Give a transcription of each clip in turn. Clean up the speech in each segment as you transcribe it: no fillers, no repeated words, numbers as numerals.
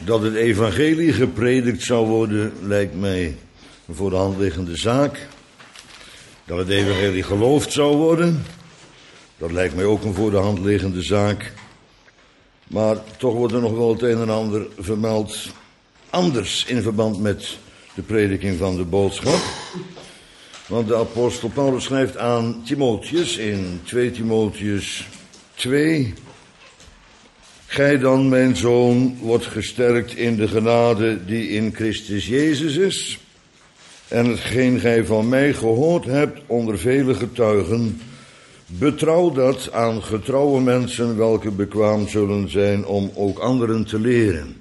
Dat het evangelie gepredikt zou worden, lijkt mij een voor de hand liggende zaak. Dat het evangelie geloofd zou worden, dat lijkt mij ook een voor de hand liggende zaak. Maar toch wordt er nog wel het een en ander vermeld anders in verband met de prediking van de boodschap. Want de apostel Paulus schrijft aan Timotheus in 2 Timotheus 2... Gij dan, mijn zoon, wordt gesterkt in de genade die in Christus Jezus is. En hetgeen gij van mij gehoord hebt onder vele getuigen, betrouw dat aan getrouwe mensen, welke bekwaam zullen zijn om ook anderen te leren.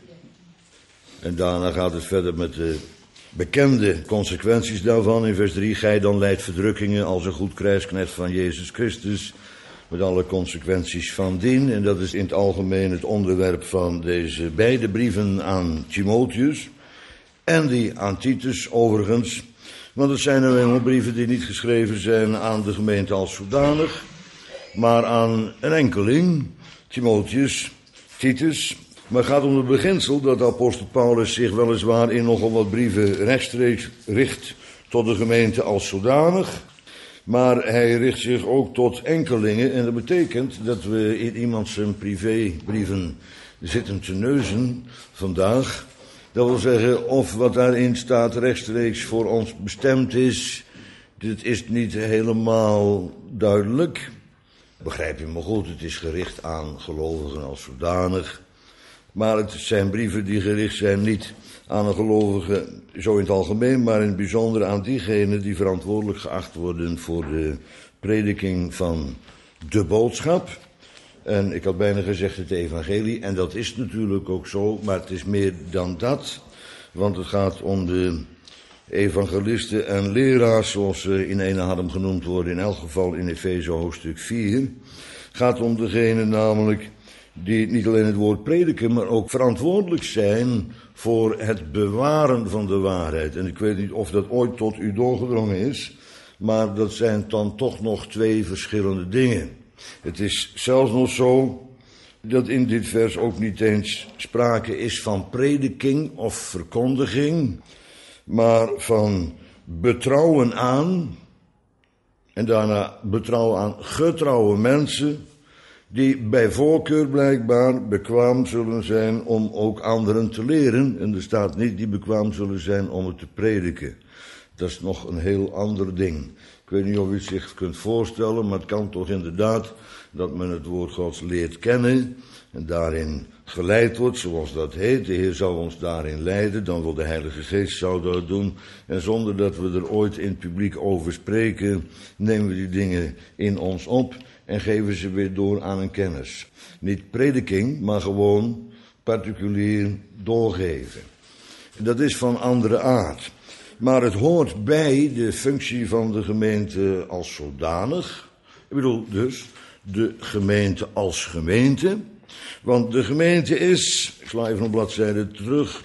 En daarna gaat het verder met de bekende consequenties daarvan. In vers 3, gij dan lijdt verdrukkingen als een goed krijgsknecht van Jezus Christus, met alle consequenties van dien. En dat is in het algemeen het onderwerp van deze beide brieven aan Timotheus. En die aan Titus overigens. Want het zijn nou eenmaal brieven die niet geschreven zijn aan de gemeente als zodanig, maar aan een enkeling, Timotheus, Titus. Maar het gaat om het beginsel dat de apostel Paulus zich weliswaar in nogal wat brieven rechtstreeks richt tot de gemeente als zodanig. Maar hij richt zich ook tot enkelingen. En dat betekent dat we in iemand zijn privébrieven zitten te neuzen vandaag. Dat wil zeggen, of wat daarin staat rechtstreeks voor ons bestemd is, dit is niet helemaal duidelijk. Begrijp je me goed, het is gericht aan gelovigen als zodanig. Maar het zijn brieven die gericht zijn niet aan een gelovige zo in het algemeen, maar in het bijzonder aan diegenen die verantwoordelijk geacht worden voor de prediking van de boodschap. En ik had bijna gezegd het evangelie, en dat is natuurlijk ook zo, maar het is meer dan dat. Want het gaat om de evangelisten en leraars, zoals ze in ene adem genoemd worden, in elk geval in Efeze hoofdstuk 4. Het gaat om degene namelijk die niet alleen het woord prediken, maar ook verantwoordelijk zijn voor het bewaren van de waarheid. En ik weet niet of dat ooit tot u doorgedrongen is, maar dat zijn dan toch nog twee verschillende dingen. Het is zelfs nog zo dat in dit vers ook niet eens sprake is van prediking of verkondiging, maar van betrouwen aan, en daarna betrouwen aan getrouwe mensen, die bij voorkeur blijkbaar bekwaam zullen zijn om ook anderen te leren. En er staat niet die bekwaam zullen zijn om het te prediken. Dat is nog een heel ander ding. Ik weet niet of u het zich kunt voorstellen, maar het kan toch inderdaad dat men het woord Gods leert kennen en daarin geleid wordt, zoals dat heet. De Heer zal ons daarin leiden, dan wil de Heilige Geest zou dat doen. En zonder dat we er ooit in het publiek over spreken, nemen we die dingen in ons op en geven ze weer door aan een kennis. Niet prediking, maar gewoon particulier doorgeven. Dat is van andere aard. Maar het hoort bij de functie van de gemeente als zodanig. Ik bedoel dus de gemeente als gemeente. Want de gemeente is, ik sla even een bladzijde terug,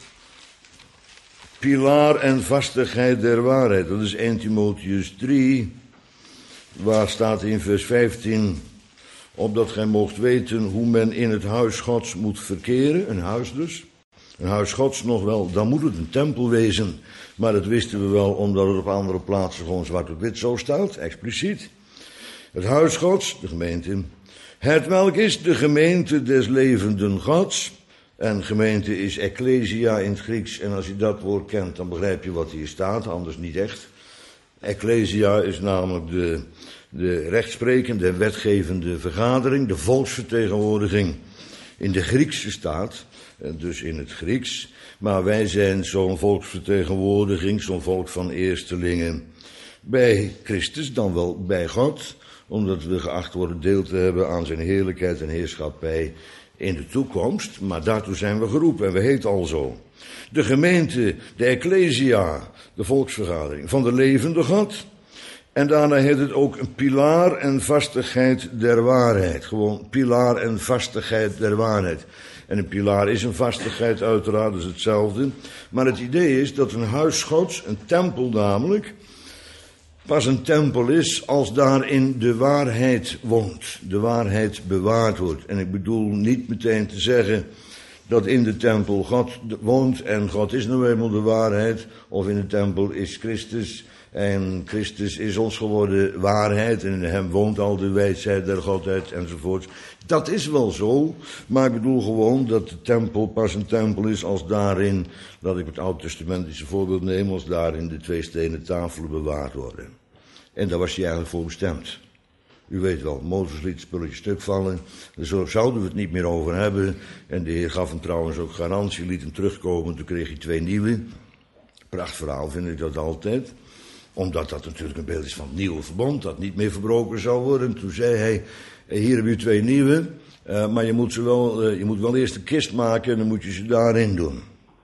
pilaar en vastigheid der waarheid. Dat is 1 Timotheus 3, waar staat in vers 15, opdat gij moogt weten hoe men in het huis Gods moet verkeren, een huis dus. Een huis Gods nog wel, dan moet het een tempel wezen, maar dat wisten we wel omdat het op andere plaatsen gewoon zwart op wit zo staat, expliciet. Het huis Gods, de gemeente, het welk is de gemeente des levenden Gods. En gemeente is ecclesia in het Grieks, en als je dat woord kent, dan begrijp je wat hier staat, anders niet echt. Ecclesia is namelijk de rechtsprekende, wetgevende vergadering, de volksvertegenwoordiging in de Griekse staat, dus in het Grieks. Maar wij zijn zo'n volksvertegenwoordiging, zo'n volk van eerstelingen bij Christus, dan wel bij God, omdat we geacht worden deel te hebben aan zijn heerlijkheid en heerschappij in de toekomst. Maar daartoe zijn we geroepen en we heten al zo. De gemeente, de ecclesia, de volksvergadering van de levende God. En daarna heet het ook een pilaar en vastigheid der waarheid. Gewoon pilaar en vastigheid der waarheid. En een pilaar is een vastigheid, uiteraard, dat is hetzelfde. Maar het idee is dat een huis Gods, een tempel namelijk, pas een tempel is als daarin de waarheid woont. De waarheid bewaard wordt. En ik bedoel niet meteen te zeggen dat in de tempel God woont en God is nou eenmaal de waarheid, of in de tempel is Christus en Christus is ons geworden waarheid en in hem woont al de wijsheid der Godheid enzovoort. Dat is wel zo, maar ik bedoel gewoon dat de tempel pas een tempel is als daarin, laat ik het Oud-testamentische voorbeeld nemen, als daarin de 2 stenen tafelen bewaard worden. En daar was hij eigenlijk voor bestemd. U weet wel, Mozes liet het spulletje stuk vallen, daar zouden we het niet meer over hebben. En de Heer gaf hem trouwens ook garantie, liet hem terugkomen, toen kreeg hij 2 nieuwe. Prachtverhaal vind ik dat altijd. Omdat dat natuurlijk een beeld is van het nieuwe verbond, dat niet meer verbroken zou worden. Toen zei hij, hier heb je 2 nieuwe, maar je moet wel eerst een kist maken en dan moet je ze daarin doen.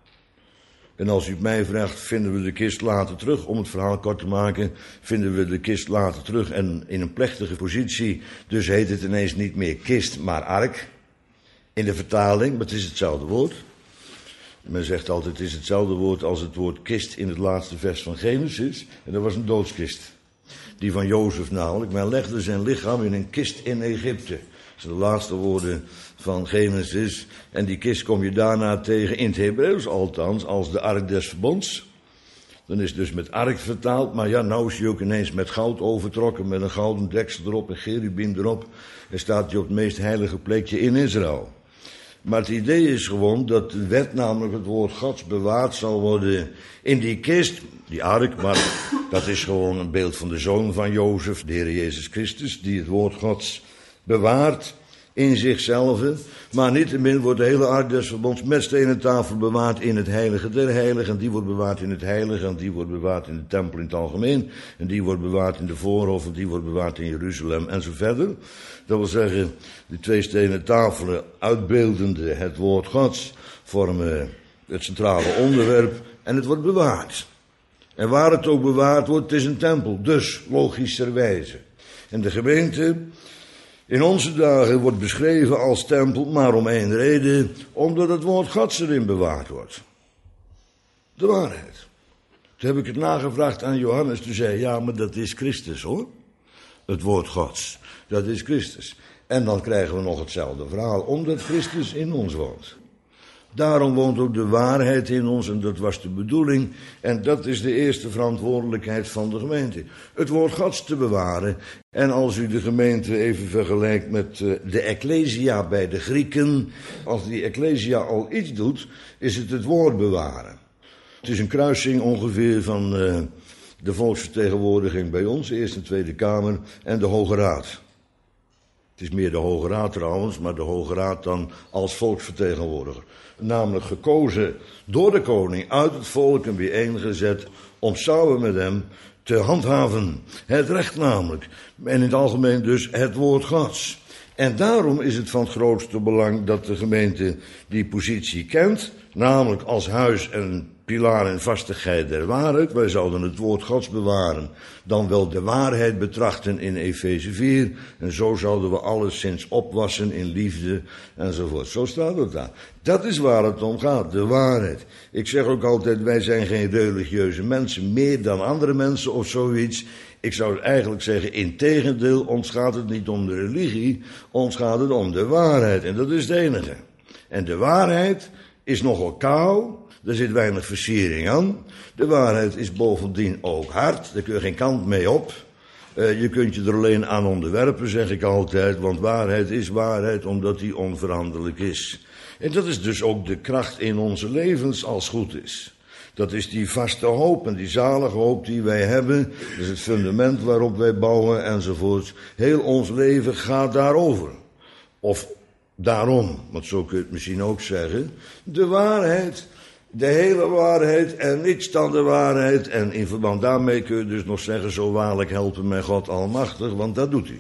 En als u het mij vraagt, vinden we de kist later terug, om het verhaal kort te maken, vinden we de kist later terug en in een plechtige positie. Dus heet het ineens niet meer kist, maar ark. In de vertaling, maar het is hetzelfde woord. Men zegt altijd, het is hetzelfde woord als het woord kist in het laatste vers van Genesis. En dat was een doodskist. Die van Jozef namelijk. Men legde zijn lichaam in een kist in Egypte. Dat zijn de laatste woorden van Genesis. En die kist kom je daarna tegen, in het Hebreeuws althans, als de ark des verbonds. Dan is het dus met ark vertaald. Maar ja, nou is hij ook ineens met goud overtrokken. Met een gouden deksel erop en cherubim erop. En staat hij op het meest heilige plekje in Israël. Maar het idee is gewoon dat de wet, namelijk het woord Gods, bewaard zal worden in die kist, die ark, maar dat is gewoon een beeld van de zoon van Jozef, de Heer Jezus Christus, die het woord Gods bewaart in zichzelf. Maar niettemin wordt de hele ark des verbonds met stenen tafel bewaard in het heilige der heiligen. En die wordt bewaard in het heilige, en die wordt bewaard in de tempel in het algemeen. En die wordt bewaard in de voorhof, en die wordt bewaard in Jeruzalem en zo verder. Dat wil zeggen, de 2 stenen tafelen, uitbeeldende het woord Gods, vormen het centrale onderwerp en het wordt bewaard. En waar het ook bewaard wordt, het is een tempel, dus logischerwijze. En de gemeente in onze dagen wordt beschreven als tempel, maar om 1 reden, omdat het woord Gods erin bewaard wordt. De waarheid. Toen heb ik het nagevraagd aan Johannes, toen zei hij, ja, maar dat is Christus hoor. Het woord Gods, dat is Christus. En dan krijgen we nog hetzelfde verhaal, omdat Christus in ons woont. Daarom woont ook de waarheid in ons en dat was de bedoeling. En dat is de eerste verantwoordelijkheid van de gemeente. Het woord Gods te bewaren. En als u de gemeente even vergelijkt met de Ecclesia bij de Grieken. Als die Ecclesia al iets doet, is het woord bewaren. Het is een kruising ongeveer van de volksvertegenwoordiging bij ons, de Eerste en Tweede Kamer en de Hoge Raad. Het is meer de Hoge Raad trouwens, maar de Hoge Raad dan als volksvertegenwoordiger. Namelijk gekozen door de koning uit het volk en bijeengezet om samen met hem te handhaven. Het recht namelijk. En in het algemeen dus het woord Gods. En daarom is het van het grootste belang dat de gemeente die positie kent. Namelijk als huis en pilaar en vastigheid der waarheid. Wij zouden het woord Gods bewaren. Dan wel de waarheid betrachten in Efeze 4. En zo zouden we alleszins opwassen in liefde enzovoort. Zo staat het daar. Dat is waar het om gaat, de waarheid. Ik zeg ook altijd, wij zijn geen religieuze mensen. Meer dan andere mensen of zoiets. Ik zou eigenlijk zeggen, integendeel, ons gaat het niet om de religie. Ons gaat het om de waarheid. En dat is het enige. En de waarheid is nogal kou. Er zit weinig versiering aan. De waarheid is bovendien ook hard. Daar kun je geen kant mee op. Je kunt je er alleen aan onderwerpen, zeg ik altijd. Want waarheid is waarheid, omdat die onveranderlijk is. En dat is dus ook de kracht in onze levens, als het goed is. Dat is die vaste hoop en die zalige hoop die wij hebben. Dat is het fundament waarop wij bouwen enzovoort. Heel ons leven gaat daarover. Of daarom, want zo kun je het misschien ook zeggen. De waarheid, de hele waarheid en niets dan de waarheid. En in verband daarmee kun je dus nog zeggen, zo waarlijk helpen mij God almachtig, want dat doet hij.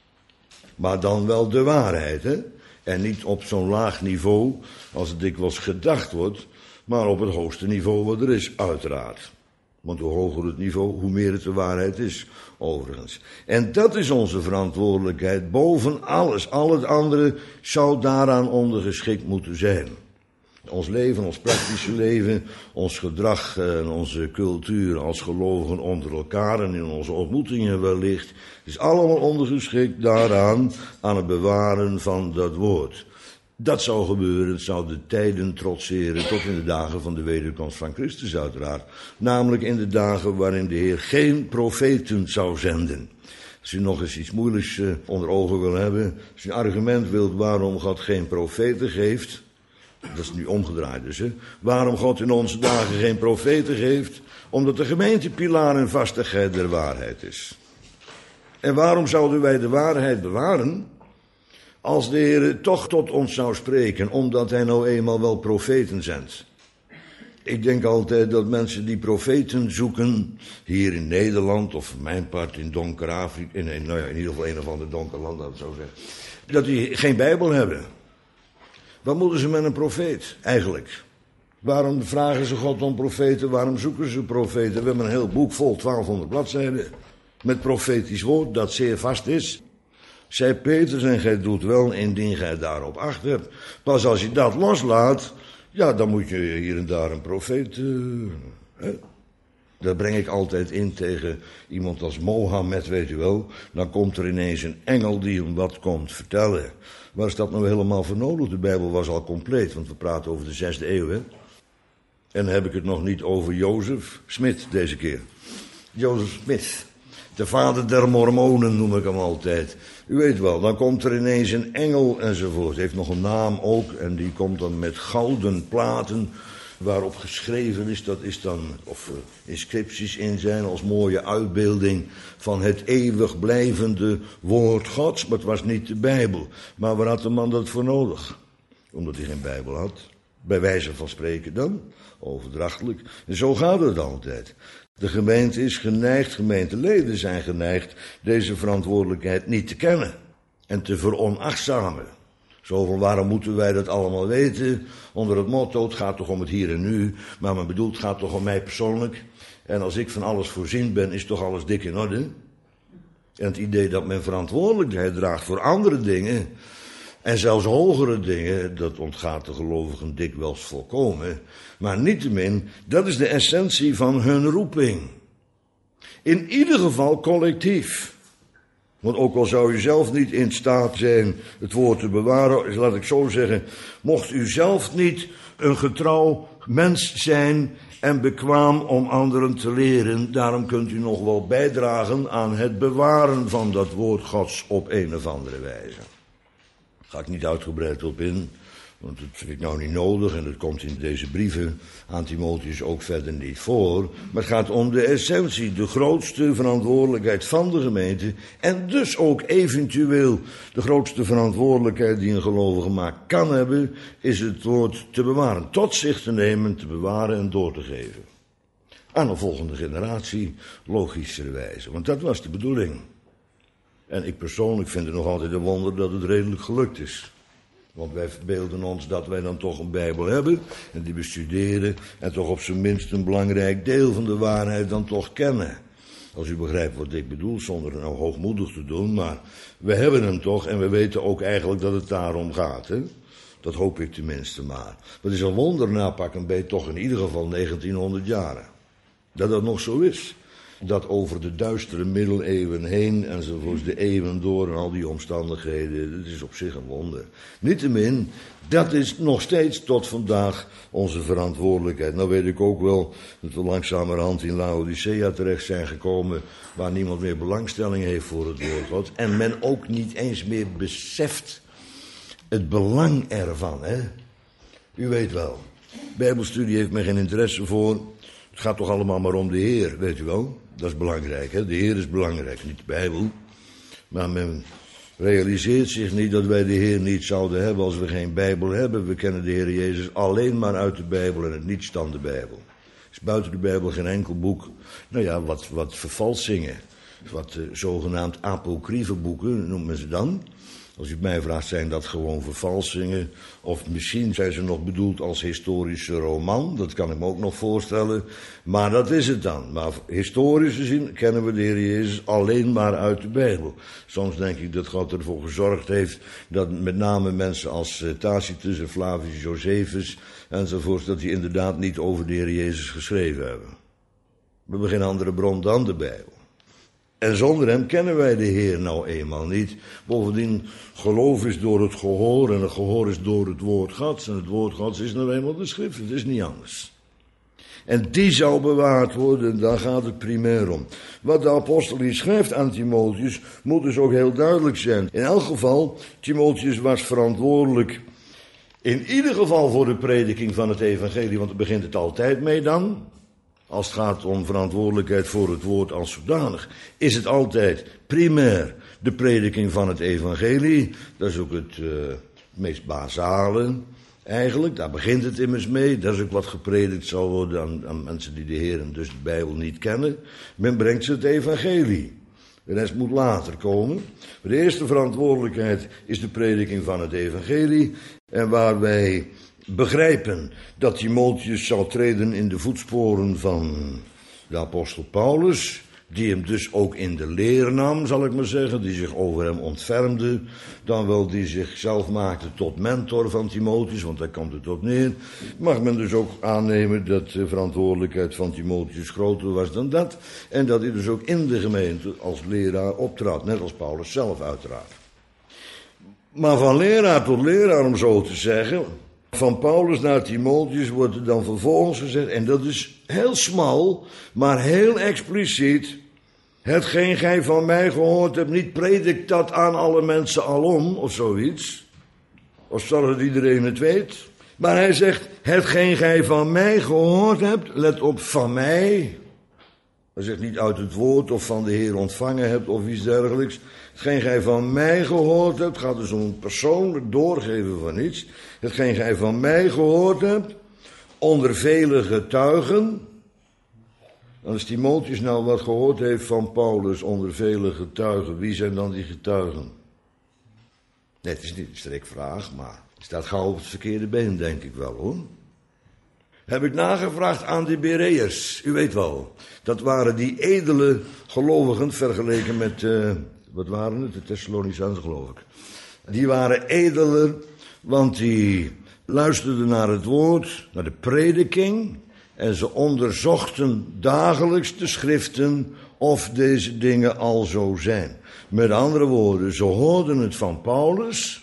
Maar dan wel de waarheid, hè. En niet op zo'n laag niveau als het dikwijls gedacht wordt, maar op het hoogste niveau wat er is, uiteraard. Want hoe hoger het niveau, hoe meer het de waarheid is, overigens. En dat is onze verantwoordelijkheid boven alles. Al het andere zou daaraan ondergeschikt moeten zijn. Ons leven, ons praktische leven, ons gedrag en onze cultuur als gelovigen onder elkaar en in onze ontmoetingen wellicht, is allemaal ondergeschikt daaraan, aan het bewaren van dat woord. Dat zou gebeuren, het zou de tijden trotseren tot in de dagen van de wederkomst van Christus uiteraard. Namelijk in de dagen waarin de Heer geen profeten zou zenden. Als u nog eens iets moeilijks onder ogen wil hebben, als u een argument wilt waarom God geen profeten geeft, dat is nu omgedraaid dus, hè? Waarom God in onze dagen geen profeten geeft? Omdat de gemeente pilaar en vastigheid der waarheid is. En waarom zouden wij de waarheid bewaren als de Heer toch tot ons zou spreken, omdat hij nou eenmaal wel profeten zendt? Ik denk altijd dat mensen die profeten zoeken, hier in Nederland of voor mijn part in donker Afrika, in ieder geval een of ander donker land, dat ik zo zeggen, dat die geen Bijbel hebben. Wat moeten ze met een profeet eigenlijk? Waarom vragen ze God om profeten? Waarom zoeken ze profeten? We hebben een heel boek vol, 1200 bladzijden, met profetisch woord dat zeer vast is. Zei Petrus, en gij doet wel indien gij daarop acht hebt. Pas als je dat loslaat, ja, dan moet je hier en daar een profeet. Dat breng ik altijd in tegen iemand als Mohammed, weet u wel. Dan komt er ineens een engel die hem wat komt vertellen. Waar is dat nou helemaal voor nodig? De Bijbel was al compleet, want we praten over de 6e eeuw, hè. En dan heb ik het nog niet over Jozef Smith deze keer. Jozef Smith, de vader der Mormonen noem ik hem altijd. U weet wel, dan komt er ineens een engel enzovoort. Heeft nog een naam ook en die komt dan met gouden platen waarop geschreven is, dat is dan, of inscripties in zijn als mooie uitbeelding van het eeuwig blijvende woord Gods. Maar het was niet de Bijbel. Maar waar had de man dat voor nodig? Omdat hij geen Bijbel had. Bij wijze van spreken dan, overdrachtelijk. En zo gaat het altijd. De gemeente is geneigd, gemeenteleden zijn geneigd deze verantwoordelijkheid niet te kennen en te veronachtzamen. Zo van, waarom moeten wij dat allemaal weten? Onder het motto, het gaat toch om het hier en nu, maar men bedoelt, het gaat toch om mij persoonlijk. En als ik van alles voorzien ben, is toch alles dik in orde? En het idee dat men verantwoordelijkheid draagt voor andere dingen, en zelfs hogere dingen, dat ontgaat de gelovigen dikwijls volkomen. Maar niettemin, dat is de essentie van hun roeping. In ieder geval collectief. Want ook al zou u zelf niet in staat zijn het woord te bewaren, laat ik zo zeggen, mocht u zelf niet een getrouw mens zijn en bekwaam om anderen te leren, daarom kunt u nog wel bijdragen aan het bewaren van dat woord Gods op een of andere wijze. Daar ga ik niet uitgebreid op in, want dat vind ik nou niet nodig en dat komt in deze brieven aan Timotheus ook verder niet voor. Maar het gaat om de essentie, de grootste verantwoordelijkheid van de gemeente en dus ook eventueel de grootste verantwoordelijkheid die een gelovige maar kan hebben, is het woord te bewaren, tot zich te nemen, te bewaren en door te geven. Aan de volgende generatie, logischerwijze, want dat was de bedoeling. En ik persoonlijk vind het nog altijd een wonder dat het redelijk gelukt is. Want wij verbeelden ons dat wij dan toch een Bijbel hebben en die bestuderen en toch op zijn minst een belangrijk deel van de waarheid dan toch kennen. Als u begrijpt wat ik bedoel, zonder het nou hoogmoedig te doen, maar we hebben hem toch en we weten ook eigenlijk dat het daarom gaat. Hè? Dat hoop ik tenminste maar. Maar het is een wonder na pak een beetje toch in ieder geval 1900 jaren. Dat dat nog zo is. Dat over de duistere middeleeuwen heen enzovoorts de eeuwen door en al die omstandigheden, dat is op zich een wonder. Niettemin, dat is nog steeds tot vandaag onze verantwoordelijkheid. Nou weet ik ook wel dat we langzamerhand in Laodicea terecht zijn gekomen, waar niemand meer belangstelling heeft voor het woord God. En men ook niet eens meer beseft het belang ervan, hè. U weet wel, Bijbelstudie heeft men geen interesse voor. Het gaat toch allemaal maar om de Heer, weet u wel. Dat is belangrijk, hè? De Heer is belangrijk, niet de Bijbel. Maar men realiseert zich niet dat wij de Heer niet zouden hebben als we geen Bijbel hebben. We kennen de Heer Jezus alleen maar uit de Bijbel en het niets dan de Bijbel. Er is buiten de Bijbel geen enkel boek. Nou ja, wat vervalsingen. Wat zogenaamd apocryfe boeken noemt men ze dan. Als u het mij vraagt, zijn dat gewoon vervalsingen. Of misschien zijn ze nog bedoeld als historische roman. Dat kan ik me ook nog voorstellen. Maar dat is het dan. Maar historisch gezien kennen we de Heer Jezus alleen maar uit de Bijbel. Soms denk ik dat God ervoor gezorgd heeft dat met name mensen als Tacitus en Flavius Josephus enzovoort, dat die inderdaad niet over de Heer Jezus geschreven hebben. We hebben geen andere bron dan de Bijbel. En zonder hem kennen wij de Heer nou eenmaal niet. Bovendien, geloof is door het gehoor en het gehoor is door het woord Gods. En het woord Gods is nou eenmaal de schrift, het is niet anders. En die zal bewaard worden, daar gaat het primair om. Wat de apostel hier schrijft aan Timotheus, moet dus ook heel duidelijk zijn. In elk geval, Timotheus was verantwoordelijk in ieder geval voor de prediking van het evangelie, want daar begint het altijd mee dan. Als het gaat om verantwoordelijkheid voor het woord als zodanig, is het altijd primair de prediking van het evangelie. Dat is ook het meest basale eigenlijk, daar begint het immers mee. Dat is ook wat gepredikt zal worden aan mensen die de Heer en dus de Bijbel niet kennen. Men brengt ze het evangelie. De rest moet later komen. De eerste verantwoordelijkheid is de prediking van het evangelie. En waar wij begrijpen dat Timotheus zal treden in de voetsporen van de apostel Paulus, die hem dus ook in de leer nam, zal ik maar zeggen, die zich over hem ontfermde, dan wel die zichzelf maakte tot mentor van Timotheus, want daar komt het op neer, mag men dus ook aannemen dat de verantwoordelijkheid van Timotheus groter was dan dat, en dat hij dus ook in de gemeente als leraar optrad, net als Paulus zelf uiteraard. Maar van leraar tot leraar, om zo te zeggen, van Paulus naar Timotheus wordt er dan vervolgens gezegd, en dat is heel smal, maar heel expliciet: hetgeen gij van mij gehoord hebt, niet predikt dat aan alle mensen alom, of zoiets. Of zodat iedereen het weet. Maar hij zegt, hetgeen gij van mij gehoord hebt, let op, van mij. Hij zegt niet uit het woord of van de Heer ontvangen hebt of iets dergelijks. Hetgeen gij van mij gehoord hebt, gaat dus om een persoonlijk doorgeven van iets. Hetgeen gij van mij gehoord hebt, onder vele getuigen. Als Timotheus nou wat gehoord heeft van Paulus onder vele getuigen, wie zijn dan die getuigen? Nee, het is niet een strikvraag, maar het staat gauw op het verkeerde been, denk ik wel, hoor. Heb ik nagevraagd aan de Bereërs, u weet wel. Dat waren die edele gelovigen vergeleken met, wat waren het? De Thessalonicenzen, geloof ik. Die waren edeler, want die luisterden naar het woord, naar de prediking, en ze onderzochten dagelijks de schriften of deze dingen al zo zijn. Met andere woorden, ze hoorden het van Paulus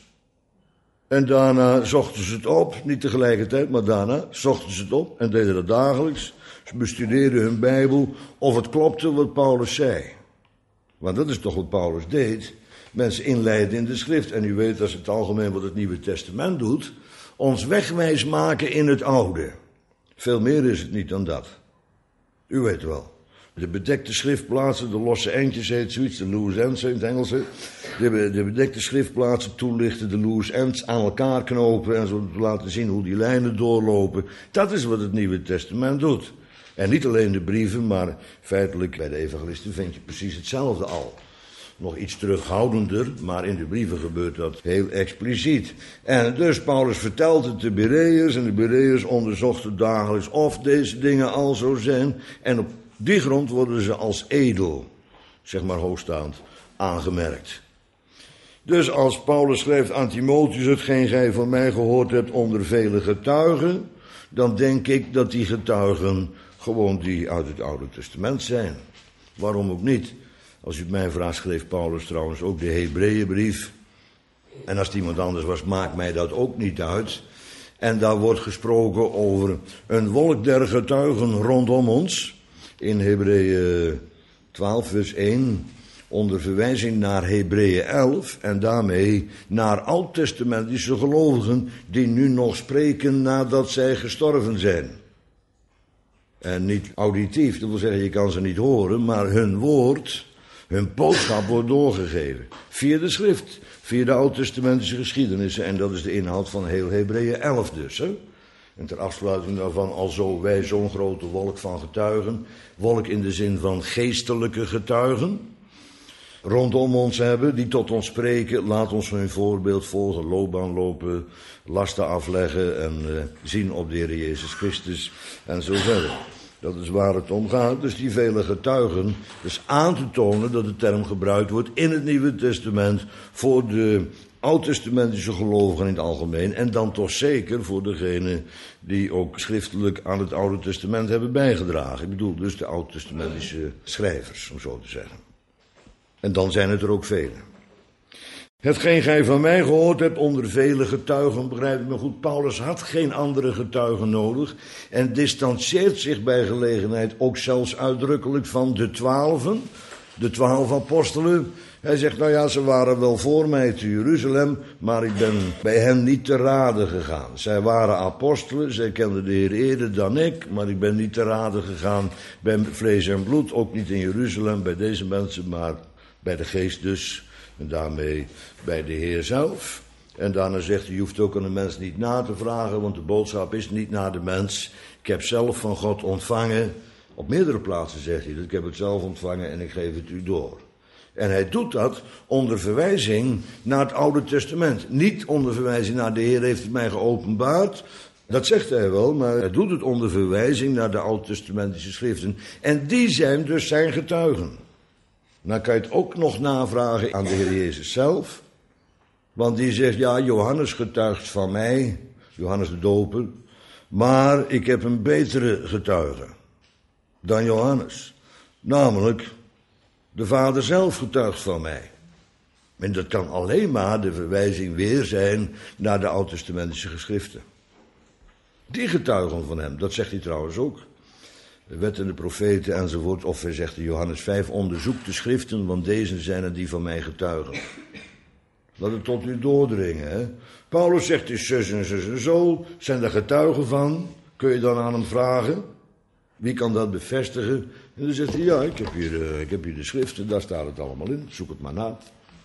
en daarna zochten ze het op, niet tegelijkertijd, maar daarna zochten ze het op en deden dat dagelijks. Ze bestudeerden hun Bijbel of het klopte wat Paulus zei. Want dat is toch wat Paulus deed. Mensen inleiden in de schrift. En u weet, dat is het algemeen wat het Nieuwe Testament doet, ons wegwijs maken in het Oude. Veel meer is het niet dan dat. U weet wel. De bedekte schriftplaatsen, de losse eindjes heet zoiets, de loose ends in het Engels. De bedekte schriftplaatsen toelichten, de loose ends aan elkaar knopen en zo laten zien hoe die lijnen doorlopen. Dat is wat het Nieuwe Testament doet. En niet alleen de brieven, maar feitelijk bij de evangelisten vind je precies hetzelfde al. Nog iets terughoudender, maar in de brieven gebeurt dat heel expliciet. En dus Paulus vertelt het de Bereërs en de Bereërs onderzochten dagelijks of deze dingen al zo zijn. En op die grond worden ze als edel, zeg maar hoogstaand, aangemerkt. Dus als Paulus schrijft aan Timotheus, hetgeen gij van mij gehoord hebt onder vele getuigen, dan denk ik dat die getuigen gewoon die uit het Oude Testament zijn. Waarom ook niet? Als u het mij vraagt, schreef Paulus trouwens ook de Hebreeënbrief. En als het iemand anders was, maakt mij dat ook niet uit. En daar wordt gesproken over een wolk der getuigen rondom ons. In Hebreeën 12 vers 1, onder verwijzing naar Hebreeën 11. En daarmee naar oud-testamentische gelovigen die nu nog spreken nadat zij gestorven zijn. En niet auditief, dat wil zeggen je kan ze niet horen, maar hun woord, hun boodschap wordt doorgegeven. Via de schrift, via de oud-testamentische geschiedenissen. En dat is de inhoud van heel Hebreeën 11 dus. Hè? En ter afsluiting daarvan, alzo wij zo'n grote wolk van getuigen, wolk in de zin van geestelijke getuigen, rondom ons hebben, die tot ons spreken, laat ons hun voorbeeld volgen, loopbaan lopen, lasten afleggen en zien op de Heer Jezus Christus en zo verder. Dat is waar het om gaat. Dus die vele getuigen, dus aan te tonen dat de term gebruikt wordt in het Nieuwe Testament voor de oud-testamentische gelovigen in het algemeen en dan toch zeker voor degenen die ook schriftelijk aan het Oude Testament hebben bijgedragen. Ik bedoel dus de oud-testamentische schrijvers, om zo te zeggen. En dan zijn het er ook velen. Hetgeen gij van mij gehoord hebt onder vele getuigen, begrijp ik me goed, Paulus had geen andere getuigen nodig en distancieert zich bij gelegenheid ook zelfs uitdrukkelijk van de 12 apostelen. Hij zegt, nou ja, ze waren wel voor mij te Jeruzalem, maar ik ben bij hen niet te rade gegaan. Zij waren apostelen, zij kenden de Heer eerder dan ik, maar ik ben niet te rade gegaan bij vlees en bloed, ook niet in Jeruzalem bij deze mensen, maar bij de geest dus. En daarmee bij de Heer zelf. En daarna zegt hij, je hoeft ook aan de mens niet na te vragen, want de boodschap is niet naar de mens. Ik heb zelf van God ontvangen. Op meerdere plaatsen zegt hij dat. Ik heb het zelf ontvangen en ik geef het u door. En hij doet dat onder verwijzing naar het Oude Testament. Niet onder verwijzing naar de Heer heeft het mij geopenbaard. Dat zegt hij wel, maar hij doet het onder verwijzing naar de Oud-testamentische schriften. En die zijn dus zijn getuigen. Dan kan je het ook nog navragen aan de Heer Jezus zelf. Want die zegt, ja, Johannes getuigt van mij, Johannes de Doper. Maar ik heb een betere getuige dan Johannes. Namelijk, de Vader zelf getuigt van mij. En dat kan alleen maar de verwijzing weer zijn naar de Oud-testamentische geschriften. Die getuigen van hem, dat zegt hij trouwens ook. De wet en de profeten enzovoort, of hij zegt in Johannes 5, onderzoek de schriften, want deze zijn het die van mij getuigen. Laat het tot u doordringen, hè. Paulus zegt, het is zus en zo, zijn er getuigen van? Kun je dan aan hem vragen? Wie kan dat bevestigen? En dan zegt hij, ja, ik heb hier de schriften, daar staat het allemaal in, zoek het maar na.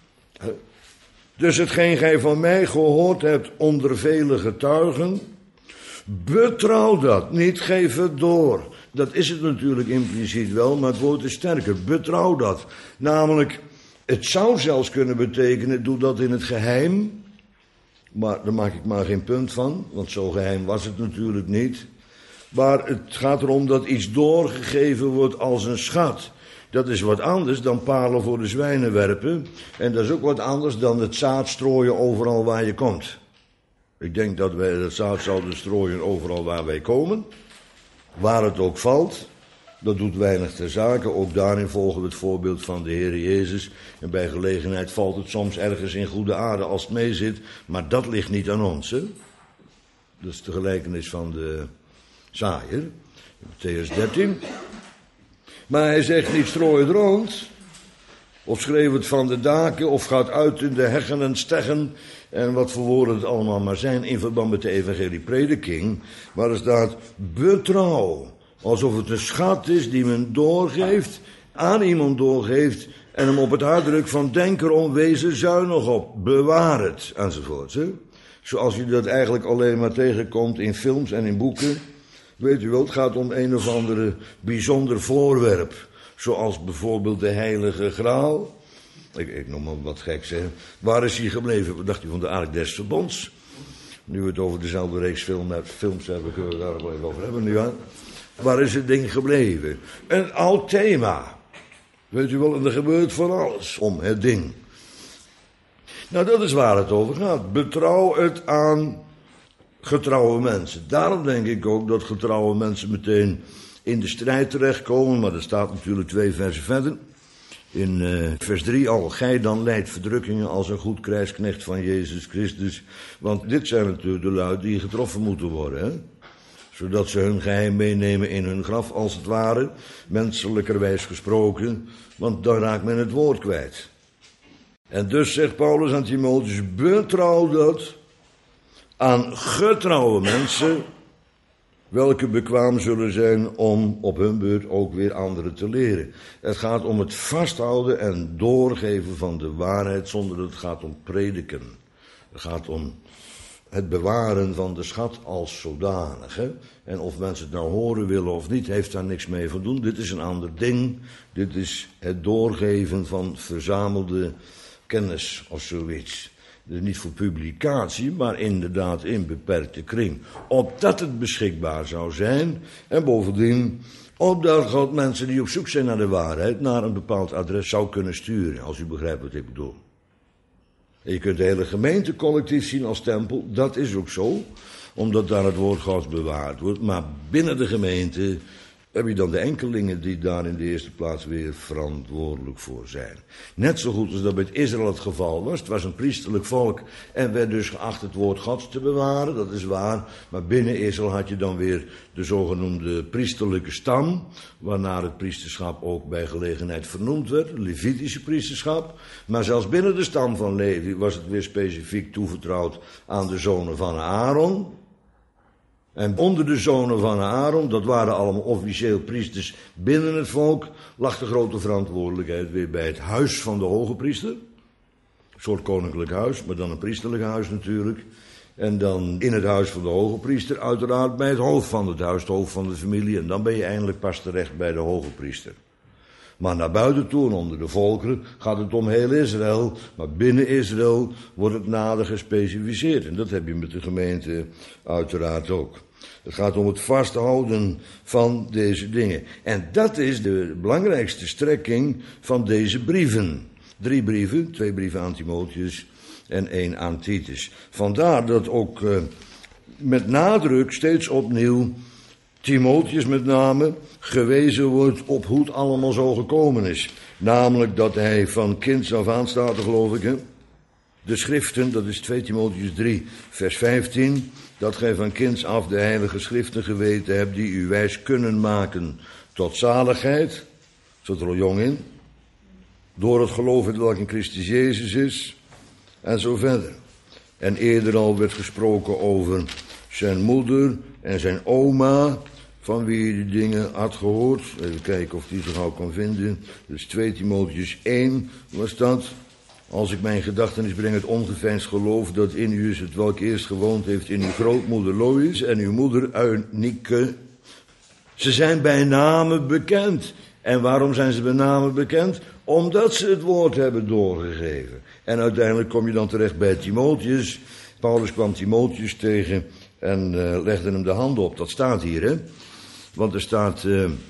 Dus hetgeen gij van mij gehoord hebt onder vele getuigen, betrouw dat, niet geef het door. Dat is het natuurlijk impliciet wel, maar het woord is sterker. Betrouw dat. Namelijk, het zou zelfs kunnen betekenen, doe dat in het geheim. Maar daar maak ik maar geen punt van, want zo geheim was het natuurlijk niet. Maar het gaat erom dat iets doorgegeven wordt als een schat. Dat is wat anders dan parelen voor de zwijnen werpen. En dat is ook wat anders dan het zaad strooien overal waar je komt. Ik denk dat wij het zaad zouden strooien overal waar wij komen. Waar het ook valt, dat doet weinig ter zake. Ook daarin volgen we het voorbeeld van de Heer Jezus. En bij gelegenheid valt het soms ergens in goede aarde als het meezit. Maar dat ligt niet aan ons, hè. Dat is de gelijkenis van de zaaier. Mattheüs 13. Maar hij zegt niet strooi het rond. Of schreeuw het van de daken. Of gaat uit in de heggen en steggen. En wat voor woorden het allemaal maar zijn in verband met de evangelieprediking. Waar er staat betrouw. Alsof het een schat is die men doorgeeft, aan iemand doorgeeft. En hem op het hart drukt van denk erom, wees er zuinig op, bewaar het, enzovoort. Hè? Zoals u dat eigenlijk alleen maar tegenkomt in films en in boeken. Weet u wel, het gaat om een of andere bijzonder voorwerp. Zoals bijvoorbeeld de Heilige Graal. Ik noem maar wat gek zeggen. Waar is hij gebleven? Wat dacht u van de Ark des Verbonds? Nu we het over dezelfde reeks films hebben, kunnen we daar wel even over hebben nu aan. Waar is het ding gebleven? Een oud thema. Weet u wel, en er gebeurt van alles om het ding. Nou, dat is waar het over gaat. Betrouw het aan getrouwe mensen. Daarom denk ik ook dat getrouwe mensen meteen in de strijd terechtkomen. Maar er staat natuurlijk 2 versen verder. In vers 3 al, gij dan lijdt verdrukkingen als een goed krijgsknecht van Jezus Christus. Want dit zijn natuurlijk de lui die getroffen moeten worden, hè? Zodat ze hun geheim meenemen in hun graf, als het ware, menselijkerwijs gesproken, want dan raakt men het woord kwijt. En dus zegt Paulus aan Timotheus, betrouw dat aan getrouwe mensen, welke bekwaam zullen zijn om op hun beurt ook weer anderen te leren. Het gaat om het vasthouden en doorgeven van de waarheid, zonder dat het gaat om prediken. Het gaat om het bewaren van de schat als zodanig. Hè? En of mensen het nou horen willen of niet, heeft daar niks mee van doen. Dit is een ander ding. Dit is het doorgeven van verzamelde kennis of zoiets. Dus niet voor publicatie, maar inderdaad in beperkte kring. Opdat het beschikbaar zou zijn. En bovendien, opdat God mensen die op zoek zijn naar de waarheid naar een bepaald adres zou kunnen sturen. Als u begrijpt wat ik bedoel. En je kunt de hele gemeente collectief zien als tempel. Dat is ook zo. Omdat daar het woord Gods bewaard wordt. Maar binnen de gemeente heb je dan de enkelingen die daar in de eerste plaats weer verantwoordelijk voor zijn. Net zo goed als dat bij Israël het geval was. Het was een priesterlijk volk en werd dus geacht het woord Gods te bewaren, dat is waar. Maar binnen Israël had je dan weer de zogenoemde priesterlijke stam, waarnaar het priesterschap ook bij gelegenheid vernoemd werd, het Levitische priesterschap. Maar zelfs binnen de stam van Levi was het weer specifiek toevertrouwd aan de zonen van Aaron. En onder de zonen van Aaron, dat waren allemaal officieel priesters binnen het volk, lag de grote verantwoordelijkheid weer bij het huis van de hoge priester. Een soort koninklijk huis, maar dan een priesterlijk huis natuurlijk. En dan in het huis van de hoge priester uiteraard bij het hoofd van het huis, het hoofd van de familie. En dan ben je eindelijk pas terecht bij de hoge priester. Maar naar buiten toe en onder de volkeren gaat het om heel Israël. Maar binnen Israël wordt het nader gespecificeerd. En dat heb je met de gemeente uiteraard ook. Het gaat om het vasthouden van deze dingen. En dat is de belangrijkste strekking van deze brieven. 3 brieven, 2 brieven aan Timotheus en 1 aan Titus. Vandaar dat ook met nadruk steeds opnieuw Timotheus met name gewezen wordt op hoe het allemaal zo gekomen is. Namelijk dat hij van kinds af aan, staat er geloof ik, hè? De schriften, dat is 2 Timotheus 3 vers 15, dat gij van kinds af de heilige schriften geweten hebt die u wijs kunnen maken tot zaligheid, zat er al jong in, door het geloof in welk in Christus Jezus is, en zo verder. En eerder al werd gesproken over zijn moeder en zijn oma, van wie je die dingen had gehoord. Even kijken of die zo gauw kan vinden. Dus 2 Timotheus 1 was dat. Als ik mijn gedachtenis breng, het ongeveinsd geloof dat in u is, het welk eerst gewoond heeft in uw grootmoeder Lois en uw moeder Eunike. Ze zijn bij name bekend. En waarom zijn ze bij name bekend? Omdat ze het woord hebben doorgegeven. En uiteindelijk kom je dan terecht bij Timotheus. Paulus kwam Timotheus tegen en legde hem de hand op. Dat staat hier, hè. Want er staat,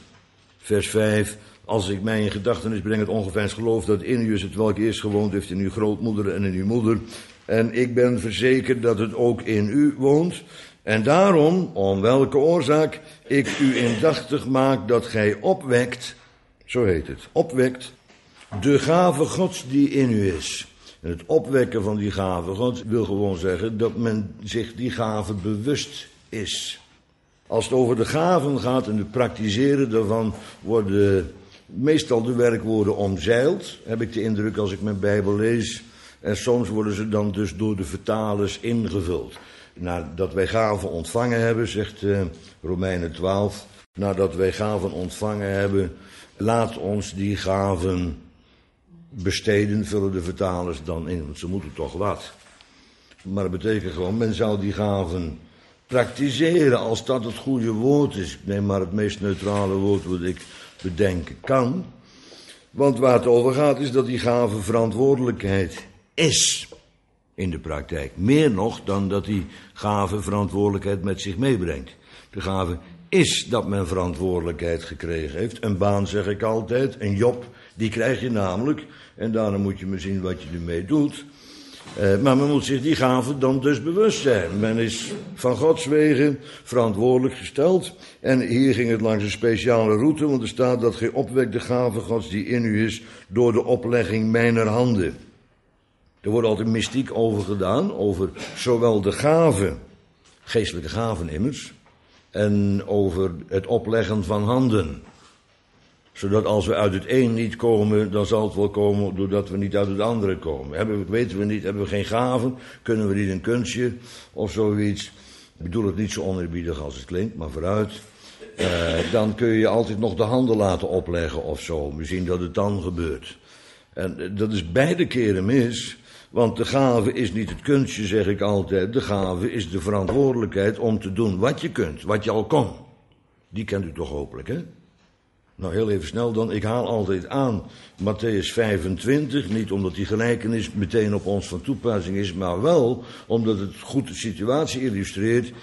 vers 5... Als ik mij in gedachtenis breng, het ongeveinsd geloof dat in u is het welk eerst gewoond heeft in uw grootmoeder en in uw moeder. En ik ben verzekerd dat het ook in u woont. En daarom, om welke oorzaak, ik u indachtig maak dat gij opwekt, zo heet het, opwekt de gave Gods die in u is. En het opwekken van die gave Gods wil gewoon zeggen dat men zich die gave bewust is. Als het over de gaven gaat en het praktiseren daarvan worden meestal de werkwoorden omzeild, heb ik de indruk als ik mijn Bijbel lees. En soms worden ze dan dus door de vertalers ingevuld. Nadat wij gaven ontvangen hebben, zegt Romeinen 12, nadat wij gaven ontvangen hebben, laat ons die gaven besteden, vullen de vertalers dan in, want ze moeten toch wat. Maar dat betekent gewoon, men zou die gaven praktiseren als dat het goede woord is. Ik neem maar het meest neutrale woord wat ik bedenken kan. Want waar het over gaat is dat die gave verantwoordelijkheid is in de praktijk. Meer nog dan dat die gave verantwoordelijkheid met zich meebrengt. De gave is dat men verantwoordelijkheid gekregen heeft. Een baan zeg ik altijd, een job, die krijg je namelijk. En daarna moet je maar zien wat je ermee doet. Maar men moet zich die gave dan dus bewust zijn. Men is van Gods wegen verantwoordelijk gesteld. En hier ging het langs een speciale route, want er staat dat gij opwekt de gave Gods die in u is door de oplegging mijner handen. Er wordt altijd mystiek over gedaan, over zowel de gaven, geestelijke gaven immers, en over het opleggen van handen. Zodat als we uit het een niet komen, dan zal het wel komen doordat we niet uit het andere komen. Weten we niet, hebben we geen gaven, kunnen we niet een kunstje of zoiets. Ik bedoel het niet zo oneerbiedig als het klinkt, maar vooruit. Dan kun je altijd nog de handen laten opleggen of zo. We zien dat het dan gebeurt. En dat is beide keren mis, want de gave is niet het kunstje, zeg ik altijd. De gave is de verantwoordelijkheid om te doen wat je kunt, wat je al kon. Die kent u toch hopelijk, hè? Nou, heel even snel dan. Ik haal altijd aan Mattheüs 25. Niet omdat die gelijkenis meteen op ons van toepassing is, maar wel omdat het goed de situatie illustreert.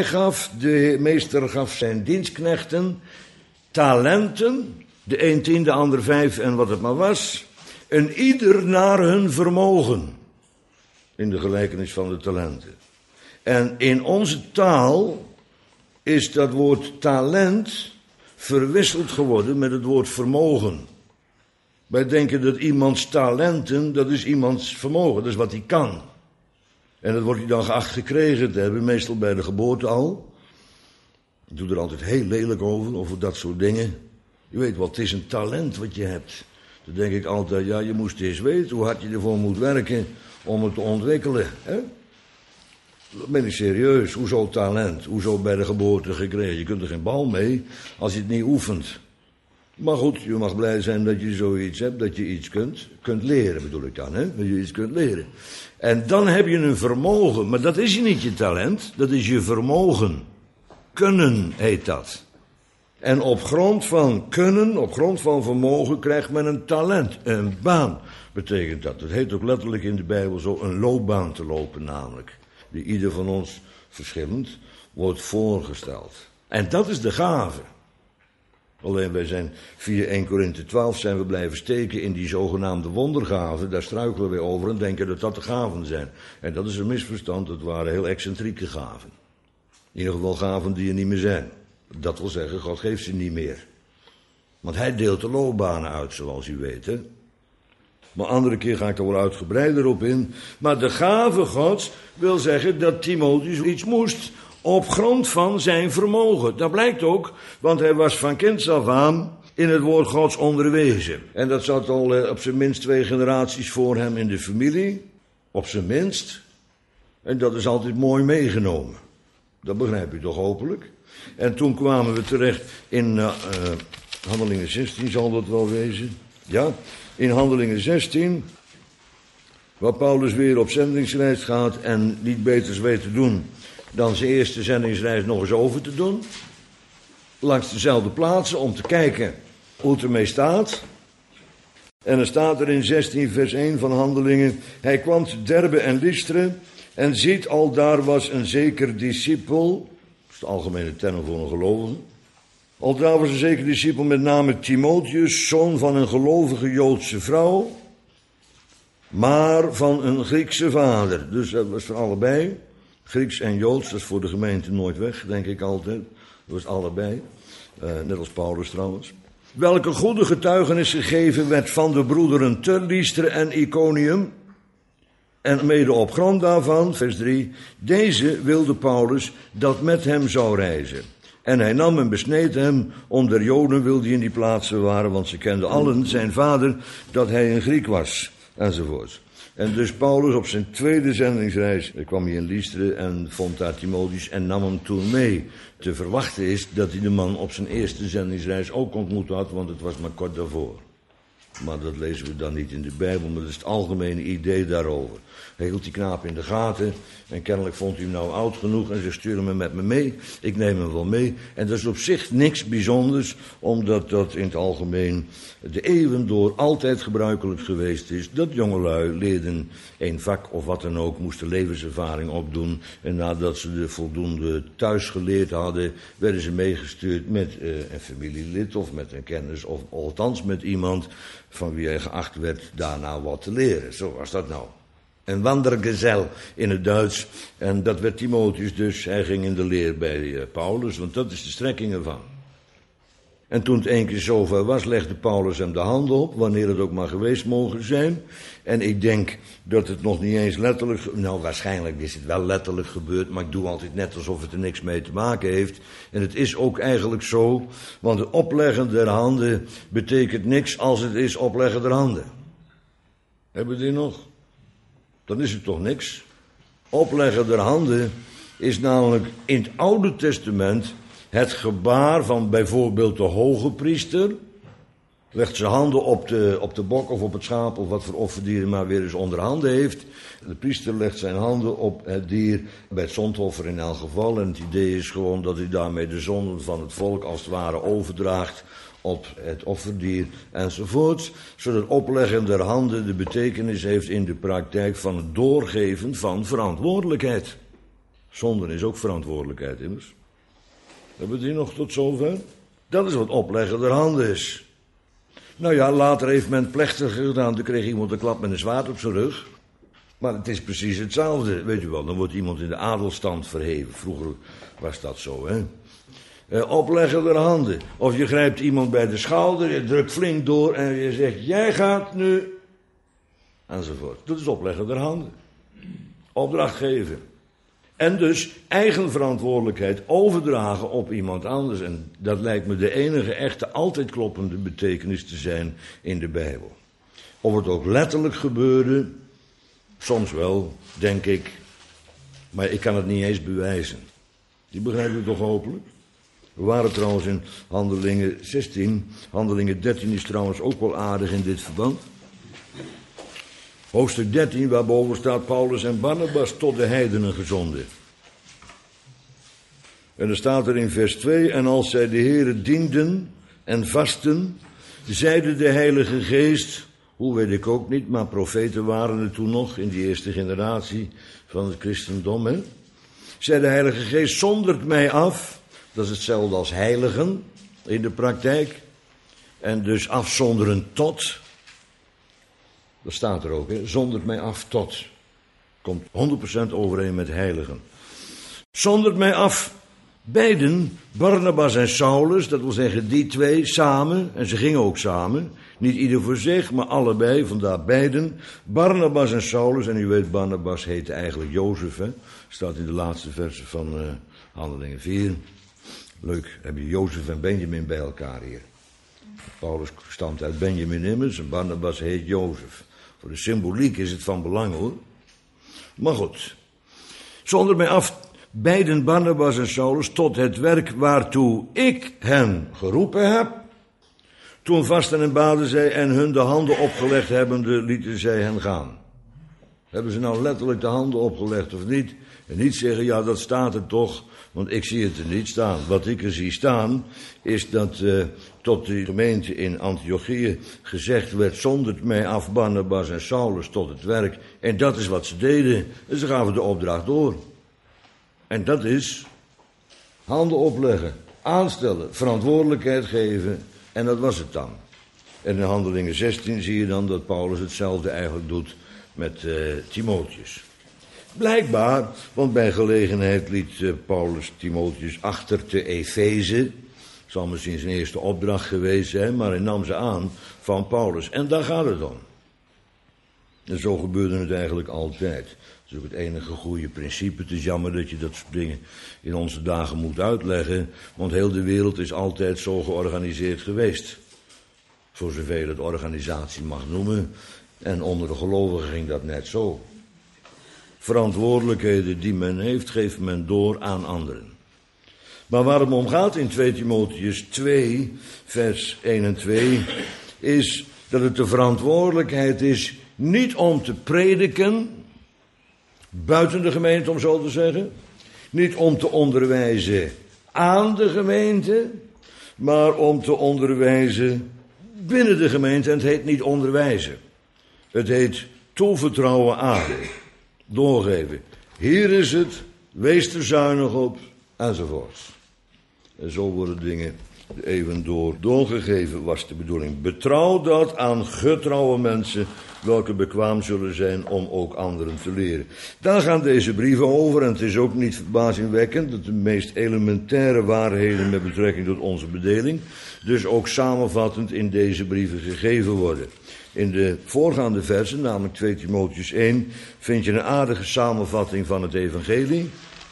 De meester gaf zijn dienstknechten talenten. De 1 10, de ander 5 en wat het maar was. En ieder naar hun vermogen. In de gelijkenis van de talenten. En in onze taal is dat woord talent verwisseld geworden met het woord vermogen. Wij denken dat iemands talenten, dat is iemands vermogen, dat is wat hij kan. En dat wordt hij dan geacht gekregen te hebben, meestal bij de geboorte al. Ik doe er altijd heel lelijk over dat soort dingen. Je weet wel, het is een talent wat je hebt. Dan denk ik altijd, ja, je moest eens weten hoe hard je ervoor moet werken om het te ontwikkelen. Hè? Dat ben ik serieus. Hoezo talent? Hoezo bij de geboorte gekregen? Je kunt er geen bal mee als je het niet oefent. Maar goed, je mag blij zijn dat je zoiets hebt, dat je iets kunt leren, bedoel ik dan, hè? Dat je iets kunt leren. En dan heb je een vermogen, maar dat is niet je talent, dat is je vermogen. Kunnen heet dat. En op grond van kunnen, op grond van vermogen, krijgt men een talent, een baan, betekent dat. Dat heet ook letterlijk in de Bijbel zo, een loopbaan te lopen namelijk. Die ieder van ons verschillend wordt voorgesteld. En dat is de gave. Alleen wij zijn via 1 Korinthe 12 zijn we blijven steken in die zogenaamde wondergaven. Daar struikelen we over en denken dat dat de gaven zijn. En dat is een misverstand, dat waren heel excentrieke gaven. In ieder geval gaven die er niet meer zijn. Dat wil zeggen, God geeft ze niet meer. Want hij deelt de loopbanen uit, zoals u weet, hè. Maar andere keer ga ik er wel uitgebreider op in. Maar de gave Gods wil zeggen dat Timotheus iets moest op grond van zijn vermogen. Dat blijkt ook, want hij was van kinds af aan in het woord Gods onderwezen. En dat zat al op zijn minst 2 generaties voor hem in de familie. Op zijn minst. En dat is altijd mooi meegenomen. Dat begrijp je toch hopelijk. En toen kwamen we terecht in Handelingen 16, zal dat wel wezen. Ja, in Handelingen 16, waar Paulus weer op zendingsreis gaat en niet beters weet te doen dan zijn eerste zendingsreis nog eens over te doen. Langs dezelfde plaatsen om te kijken hoe het ermee staat. En dan staat er in 16 vers 1 van Handelingen: hij kwam te Derbe en Lystra en ziet al daar was een zeker discipel. Dat is de algemene term voor een gelovige. Al daar was een zeker discipel met name Timotheus, zoon van een gelovige Joodse vrouw, maar van een Griekse vader. Dus dat was voor allebei. Grieks en Joods, dat is voor de gemeente nooit weg, denk ik altijd. Dat was allebei. Net als Paulus trouwens. Welke goede getuigenis gegeven werd van de broederen te Lystra en Iconium. En mede op grond daarvan, vers 3, deze wilde Paulus dat met hem zou reizen. En hij nam en besneed hem, om der Joden wil die in die plaatsen waren, want ze kenden allen zijn vader, dat hij een Griek was, enzovoort. En dus Paulus op zijn tweede zendingsreis kwam hij in Lystra en vond daar Timotheus en nam hem toen mee. Te verwachten is dat hij de man op zijn eerste zendingsreis ook ontmoet had, want het was maar kort daarvoor. Maar dat lezen we dan niet in de Bijbel, maar dat is het algemene idee daarover. Hij hield die knaap in de gaten en kennelijk vond hij hem nou oud genoeg en ze sturen me met me mee. Ik neem hem wel mee. En dat is op zich niks bijzonders, omdat dat in het algemeen de eeuwen door altijd gebruikelijk geweest is. Dat jongelui leerden een vak of wat dan ook, moesten levenservaring opdoen. En nadat ze de voldoende thuis geleerd hadden, werden ze meegestuurd met een familielid of met een kennis of althans met iemand van wie hij geacht werd daarna wat te leren. Zo was dat nou. Een wandergezel in het Duits. En dat werd Timotheus dus. Hij ging in de leer bij Paulus, want dat is de strekking ervan. En toen het 1 keer zover was, legde Paulus hem de handen op, wanneer het ook maar geweest mogen zijn. En ik denk dat het nog niet eens letterlijk, nou waarschijnlijk is het wel letterlijk gebeurd, maar ik doe altijd net alsof het er niks mee te maken heeft. En het is ook eigenlijk zo, want het opleggen der handen betekent niks als het is opleggen der handen. Hebben we die nog? Dan is het toch niks. Opleggen der handen is namelijk in het Oude Testament het gebaar van bijvoorbeeld de hoge priester. Legt zijn handen op de bok of op het schaap of wat voor offerdier hij maar weer eens onder handen heeft. De priester legt zijn handen op het dier, bij het zondoffer in elk geval. En het idee is gewoon dat hij daarmee de zonden van het volk als het ware overdraagt op het offerdier enzovoort. Zodat opleggen der handen de betekenis heeft in de praktijk van het doorgeven van verantwoordelijkheid. Zonden is ook verantwoordelijkheid immers. Hebben we die nog tot zover? Dat is wat opleggen der handen is. Nou ja, later heeft men plechtiger gedaan. Toen kreeg iemand een klap met een zwaard op zijn rug. Maar het is precies hetzelfde, weet u wel. Dan wordt iemand in de adelstand verheven. Vroeger was dat zo, hè. Opleggen der handen. Of je grijpt iemand bij de schouder, je drukt flink door en je zegt, jij gaat nu, enzovoort. Dat is opleggen der handen. Opdracht geven. En dus eigen verantwoordelijkheid overdragen op iemand anders. En dat lijkt me de enige echte, altijd kloppende betekenis te zijn in de Bijbel. Of het ook letterlijk gebeurde, soms wel, denk ik. Maar ik kan het niet eens bewijzen. Die begrijpt u toch hopelijk? We waren trouwens in Handelingen 16. Handelingen 13 is trouwens ook wel aardig in dit verband. Hoofdstuk 13, waarboven staat Paulus en Barnabas tot de heidenen gezonden. En er staat er in vers 2, en als zij de Heere dienden en vasten, zeide de Heilige Geest, hoe weet ik ook niet, maar profeten waren er toen nog, in die eerste generatie van het christendom, hè. Zei de Heilige Geest, zondert mij af, dat is hetzelfde als heiligen in de praktijk, en dus afzonderen tot. Dat staat er ook, hè? Zondert mij af tot. Komt 100% overeen met heiligen. Zondert mij af, beiden, Barnabas en Saulus, dat wil zeggen die twee samen, en ze gingen ook samen. Niet ieder voor zich, maar allebei, vandaar beiden. Barnabas en Saulus, en u weet, Barnabas heette eigenlijk Jozef, hè? Staat in de laatste versen van Handelingen 4. Leuk, heb je Jozef en Benjamin bij elkaar hier. Paulus stamt uit Benjamin immers en Barnabas heet Jozef. Voor de symboliek is het van belang, hoor. Maar goed. Zonder mij af, beiden Barnabas en Saulus, tot het werk waartoe ik hen geroepen heb. Toen vasten en baden zij en hun de handen opgelegd hebbende, lieten zij hen gaan. Hebben ze nou letterlijk de handen opgelegd of niet? En niet zeggen, ja, dat staat er toch, want ik zie het er niet staan. Wat ik er zie staan, is dat tot de gemeente in Antiochië gezegd werd, zondert mij af Barnabas en Saulus tot het werk. En dat is wat ze deden. En ze gaven de opdracht door. En dat is handen opleggen, aanstellen, verantwoordelijkheid geven. En dat was het dan. En in Handelingen 16 zie je dan dat Paulus hetzelfde eigenlijk doet met Timotheus. Blijkbaar, want bij gelegenheid liet Paulus Timotheus achter te Efeze. Zal misschien zijn eerste opdracht geweest zijn, maar hij nam ze aan van Paulus. En daar gaat het om. En zo gebeurde het eigenlijk altijd. Dat is ook het enige goede principe. Het is jammer dat je dat soort dingen in onze dagen moet uitleggen. Want heel de wereld is altijd zo georganiseerd geweest. Voor zover je het organisatie mag noemen. En onder de gelovigen ging dat net zo. Verantwoordelijkheden die men heeft, geeft men door aan anderen. Maar waar het om gaat in 2 Timotheus 2, vers 1 en 2... is dat het de verantwoordelijkheid is niet om te prediken, buiten de gemeente om zo te zeggen, niet om te onderwijzen aan de gemeente, maar om te onderwijzen binnen de gemeente. En het heet niet onderwijzen. Het heet toevertrouwen aan, doorgeven. Hier is het, wees er zuinig op, enzovoorts. En zo worden dingen even doorgegeven, was de bedoeling. Betrouw dat aan getrouwe mensen, welke bekwaam zullen zijn om ook anderen te leren. Daar gaan deze brieven over, en het is ook niet verbazingwekkend dat de meest elementaire waarheden met betrekking tot onze bedeling dus ook samenvattend in deze brieven gegeven worden. In de voorgaande versen, namelijk 2 Timotheus 1, vind je een aardige samenvatting van het evangelie.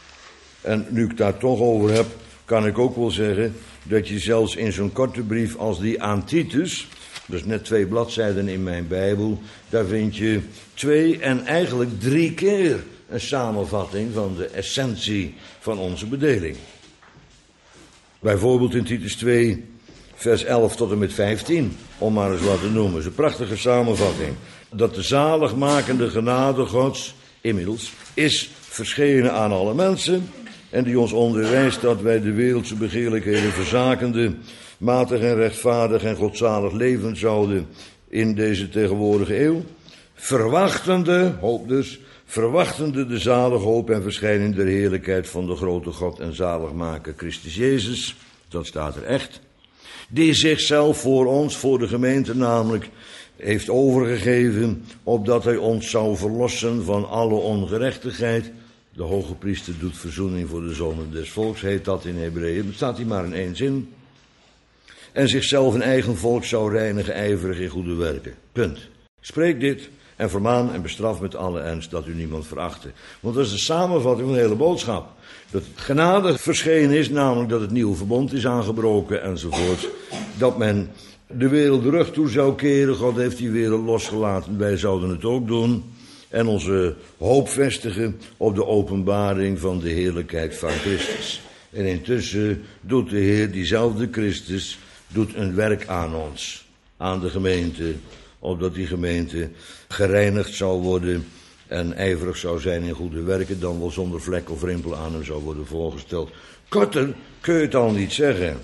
En nu ik het daar toch over heb, kan ik ook wel zeggen dat je zelfs in zo'n korte brief als die aan Titus, dat is net 2 bladzijden in mijn Bijbel, daar vind je 2 en eigenlijk 3 keer een samenvatting van de essentie van onze bedeling. Bijvoorbeeld in Titus 2, vers 11 tot en met 15, om maar eens wat te noemen. Dat is een prachtige samenvatting. Dat de zaligmakende genade Gods inmiddels is verschenen aan alle mensen, en die ons onderwijst dat wij de wereldse begeerlijkheden verzakende, matig en rechtvaardig en godzalig leven zouden in deze tegenwoordige eeuw, verwachtende, hoop dus, verwachtende de zalige hoop en verschijning der heerlijkheid van de grote God en zaligmaker Christus Jezus, dat staat er echt, die zichzelf voor ons, voor de gemeente namelijk, heeft overgegeven, opdat hij ons zou verlossen van alle ongerechtigheid, De hoge priester doet verzoening voor de zonden des volks, heet dat in Hebreeën. Het staat hier maar in 1 zin. En zichzelf een eigen volk zou reinigen, ijverig in goede werken. Punt. Spreek dit en vermaan en bestraf met alle ernst dat u niemand verachte. Want dat is de samenvatting van de hele boodschap. Dat genade verschenen is, namelijk dat het nieuwe verbond is aangebroken enzovoort. Dat men de wereld de rug toe zou keren. God heeft die wereld losgelaten, wij zouden het ook doen. En onze hoop vestigen op de openbaring van de heerlijkheid van Christus. En intussen doet de Heer, diezelfde Christus, doet een werk aan ons, aan de gemeente, opdat die gemeente gereinigd zou worden en ijverig zou zijn in goede werken, dan wel zonder vlek of rimpel aan hem zou worden voorgesteld. Korter kun je het al niet zeggen.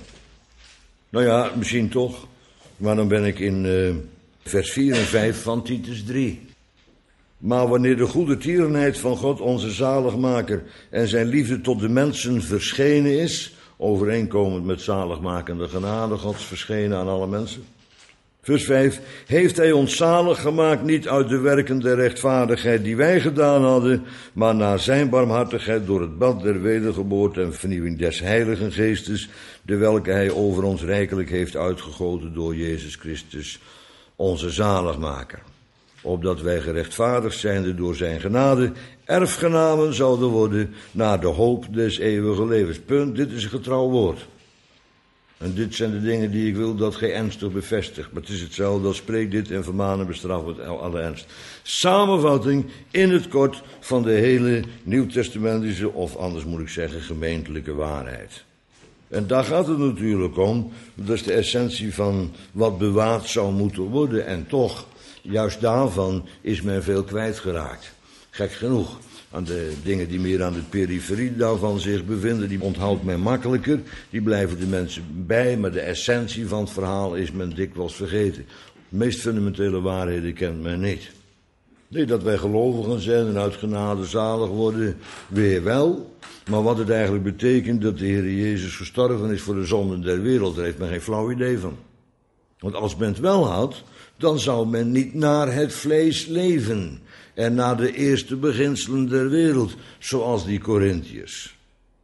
Nou ja, misschien toch, maar dan ben ik in vers 4 en 5 van Titus 3. Maar wanneer de goede tierenheid van God, onze zaligmaker, en zijn liefde tot de mensen verschenen is, overeenkomend met zaligmakende genade Gods verschenen aan alle mensen. Vers 5, heeft hij ons zalig gemaakt niet uit de werken der rechtvaardigheid die wij gedaan hadden, maar naar zijn barmhartigheid door het bad der wedergeboorte en vernieuwing des heiligen geestes, de welke hij over ons rijkelijk heeft uitgegoten door Jezus Christus, onze zaligmaker. Opdat wij gerechtvaardigd zijnde door zijn genade erfgenamen zouden worden naar de hoop des eeuwige levens. Punt, dit is een getrouw woord. En dit zijn de dingen die ik wil dat gij ernstig bevestigt. Maar het is hetzelfde als spreek dit en vermaan en bestraf met alle ernst. Samenvatting in het kort van de hele nieuwtestamentische, of anders moet ik zeggen gemeentelijke waarheid. En daar gaat het natuurlijk om. Dat is de essentie van wat bewaard zou moeten worden. En toch, juist daarvan is men veel kwijtgeraakt. Gek genoeg. Aan de dingen die meer aan de periferie daarvan zich bevinden, die onthoudt men makkelijker. Die blijven de mensen bij, maar de essentie van het verhaal is men dikwijls vergeten. De meest fundamentele waarheden kent men niet. Nee, dat wij gelovigen zijn en uit genade zalig worden, weer wel. Maar wat het eigenlijk betekent dat de Heer Jezus gestorven is voor de zonden der wereld, daar heeft men geen flauw idee van. Want als men het wel had, dan zou men niet naar het vlees leven en naar de eerste beginselen der wereld, zoals die Korintiërs.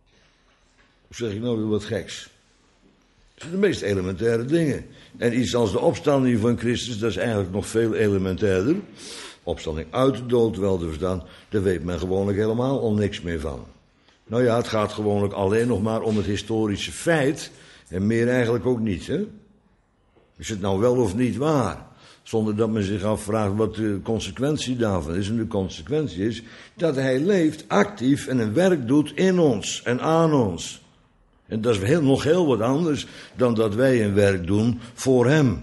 Of zeg ik nou weer wat geks? Dat zijn de meest elementaire dingen. En iets als de opstanding van Christus, dat is eigenlijk nog veel elementairder. Opstanding uit de dood, wel te verstaan, daar weet men gewoonlijk helemaal al niks meer van. Nou ja, het gaat gewoonlijk alleen nog maar om het historische feit, en meer eigenlijk ook niet, hè? Is het nou wel of niet waar? Zonder dat men zich afvraagt wat de consequentie daarvan is. En de consequentie is dat hij leeft actief en een werk doet in ons en aan ons. En dat is nog heel wat anders dan dat wij een werk doen voor hem.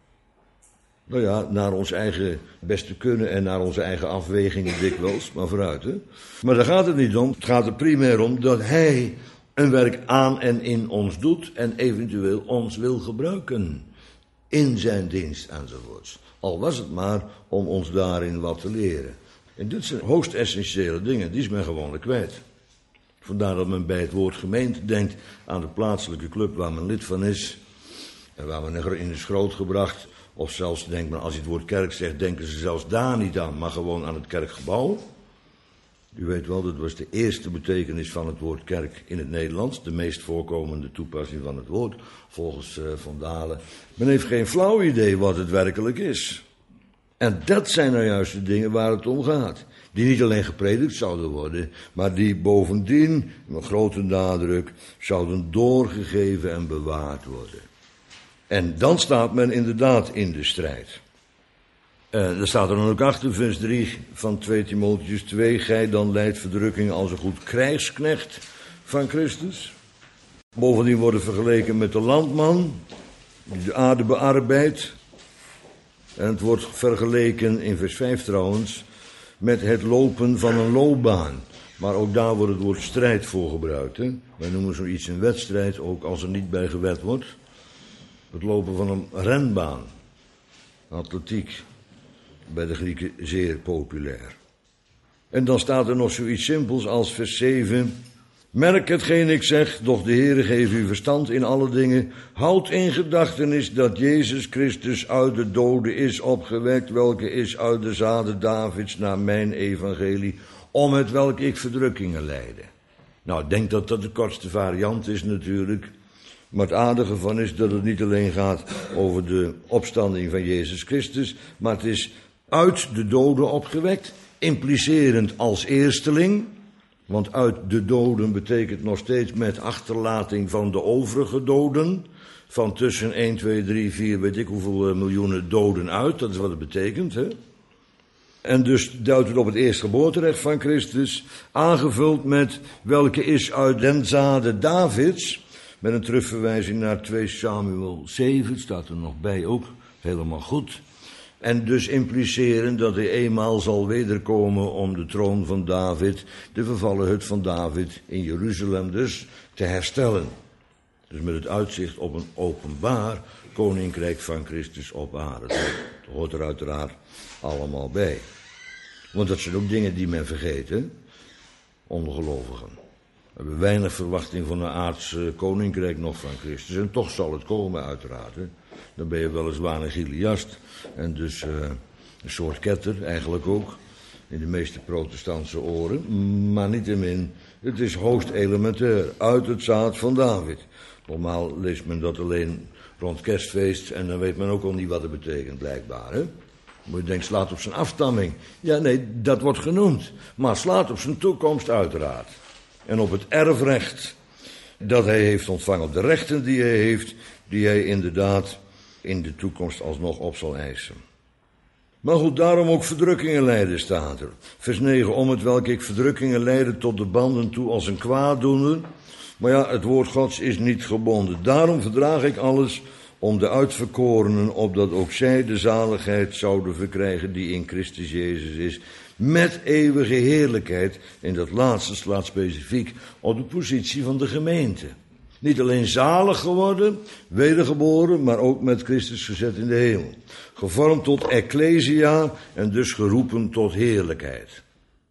Nou ja, naar ons eigen beste kunnen en naar onze eigen afwegingen dikwijls, maar vooruit, hè. Maar daar gaat het niet om. Het gaat er primair om dat hij een werk aan en in ons doet en eventueel ons wil gebruiken. In zijn dienst enzovoorts. Al was het maar om ons daarin wat te leren. En dit zijn hoogst essentiële dingen, die is men gewoonlijk kwijt. Vandaar dat men bij het woord gemeente denkt aan de plaatselijke club waar men lid van is. En waar men in is grootgebracht. Of zelfs denkt men, als je het woord kerk zegt, denken ze zelfs daar niet aan, maar gewoon aan het kerkgebouw. U weet wel, dat was de eerste betekenis van het woord kerk in het Nederlands. De meest voorkomende toepassing van het woord, volgens Van Dalen. Men heeft geen flauw idee wat het werkelijk is. En dat zijn nou juist de dingen waar het om gaat. Die niet alleen gepredikt zouden worden, maar die bovendien, met grote nadruk, zouden doorgegeven en bewaard worden. En dan staat men inderdaad in de strijd. Er staat er dan ook achter, vers 3 van 2 Timotheüs 2. Gij dan lijdt verdrukking als een goed krijgsknecht van Christus. Bovendien worden vergeleken met de landman, die de aarde bearbeidt. En het wordt vergeleken, in vers 5 trouwens, met het lopen van een loopbaan. Maar ook daar wordt het woord strijd voor gebruikt. Hè? Wij noemen zoiets een wedstrijd, ook als er niet bij gewed wordt. Het lopen van een renbaan. Atletiek. Bij de Grieken zeer populair. En dan staat er nog zoiets simpels als vers 7. Merk hetgeen ik zeg, doch de Heere geeft u verstand in alle dingen. Houd in gedachtenis dat Jezus Christus uit de doden is opgewekt, welke is uit de zaden Davids naar mijn evangelie om het welk ik verdrukkingen lijde. Nou, ik denk dat dat de kortste variant is natuurlijk. Maar het aardige van is dat het niet alleen gaat over de opstanding van Jezus Christus, maar het is uit de doden opgewekt, implicerend als eersteling. Want uit de doden betekent nog steeds met achterlating van de overige doden. Van tussen 1, 2, 3, 4, weet ik hoeveel miljoenen doden uit. Dat is wat het betekent, hè. En dus duidt het op het eerstgeboorterecht van Christus, aangevuld met welke is uit den zade Davids, met een terugverwijzing naar 2 Samuel 7, staat er nog bij ook, helemaal goed. En dus impliceren dat hij eenmaal zal wederkomen om de troon van David, de vervallen hut van David in Jeruzalem dus, te herstellen. Dus met het uitzicht op een openbaar koninkrijk van Christus op aarde. Dat hoort er uiteraard allemaal bij. Want dat zijn ook dingen die men vergeet, hè? Ongelovigen. We hebben weinig verwachting van een aardse koninkrijk nog van Christus. En toch zal het komen, uiteraard. Hè? Dan ben je weliswaar een Giliast. En dus een soort ketter, eigenlijk ook. In de meeste protestantse oren. Maar niettemin, het is hoogst elementair. Uit het zaad van David. Normaal leest men dat alleen rond kerstfeest. En dan weet men ook al niet wat het betekent, blijkbaar. Hè? Maar je denkt, slaat op zijn afstamming. Ja, nee, dat wordt genoemd. Maar slaat op zijn toekomst, uiteraard. En op het erfrecht dat hij heeft ontvangen. Op de rechten die hij heeft, die hij inderdaad in de toekomst alsnog op zal eisen. Maar goed, daarom ook verdrukkingen lijden, staat er. Vers 9, om het welk ik verdrukkingen lijden tot de banden toe als een kwaaddoener. Maar ja, het woord Gods is niet gebonden. Daarom verdraag ik alles om de uitverkorenen, opdat ook zij de zaligheid zouden verkrijgen die in Christus Jezus is, met eeuwige heerlijkheid. En dat laatste slaat specifiek op de positie van de gemeente. Niet alleen zalig geworden, wedergeboren, maar ook met Christus gezet in de hemel. Gevormd tot ecclesia en dus geroepen tot heerlijkheid.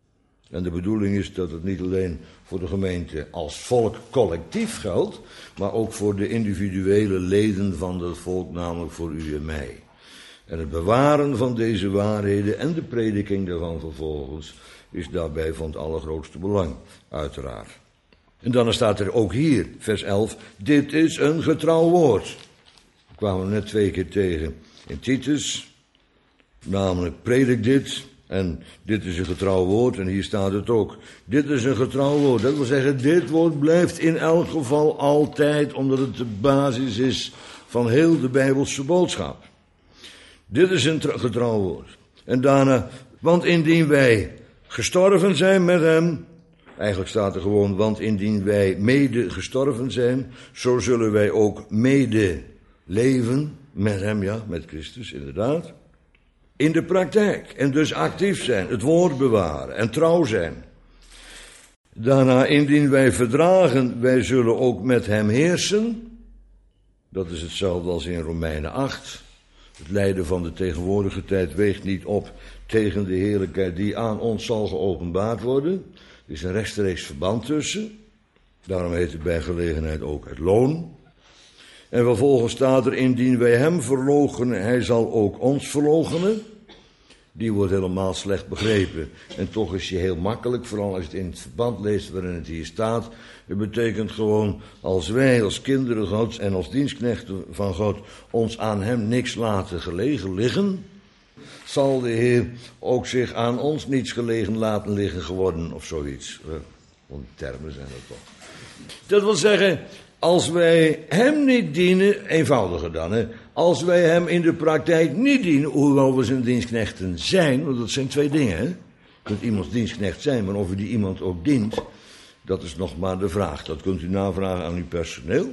En de bedoeling is dat het niet alleen voor de gemeente als volk collectief geldt, maar ook voor de individuele leden van dat volk, namelijk voor u en mij. En het bewaren van deze waarheden en de prediking daarvan vervolgens is daarbij van het allergrootste belang, uiteraard. En dan staat er ook hier, vers 11, dit is een getrouw woord. Dat kwamen we net 2 keer tegen in Titus, namelijk predik dit en dit is een getrouw woord en hier staat het ook. Dit is een getrouw woord, dat wil zeggen dit woord blijft in elk geval altijd, omdat het de basis is van heel de Bijbelse boodschap. Dit is een getrouw woord. En daarna, want indien wij gestorven zijn met hem, eigenlijk staat er gewoon, want indien wij mede gestorven zijn, zo zullen wij ook mede leven met hem, ja, met Christus, inderdaad. In de praktijk. En dus actief zijn, het woord bewaren en trouw zijn. Daarna, indien wij verdragen, wij zullen ook met hem heersen. Dat is hetzelfde als in Romeinen 8. Het lijden van de tegenwoordige tijd weegt niet op tegen de heerlijkheid die aan ons zal geopenbaard worden. Er is een rechtstreeks verband tussen. Daarom heet het bij gelegenheid ook het loon. En vervolgens staat er, indien wij hem verloochenen, hij zal ook ons verloochenen. Die wordt helemaal slecht begrepen. En toch is die heel makkelijk, vooral als je het in het verband leest waarin het hier staat. Het betekent gewoon, als wij als kinderen Gods en als dienstknechten van God ons aan hem niks laten gelegen liggen, zal de Heer ook zich aan ons niets gelegen laten liggen geworden of zoiets. Want termen zijn dat toch. Dat wil zeggen, als wij hem niet dienen, eenvoudiger dan, hè, als wij hem in de praktijk niet dienen, hoewel we zijn dienstknechten zijn, want dat zijn 2 dingen, hè. Je kunt iemands dienstknecht zijn, maar of u die iemand ook dient, dat is nog maar de vraag. Dat kunt u navragen aan uw personeel.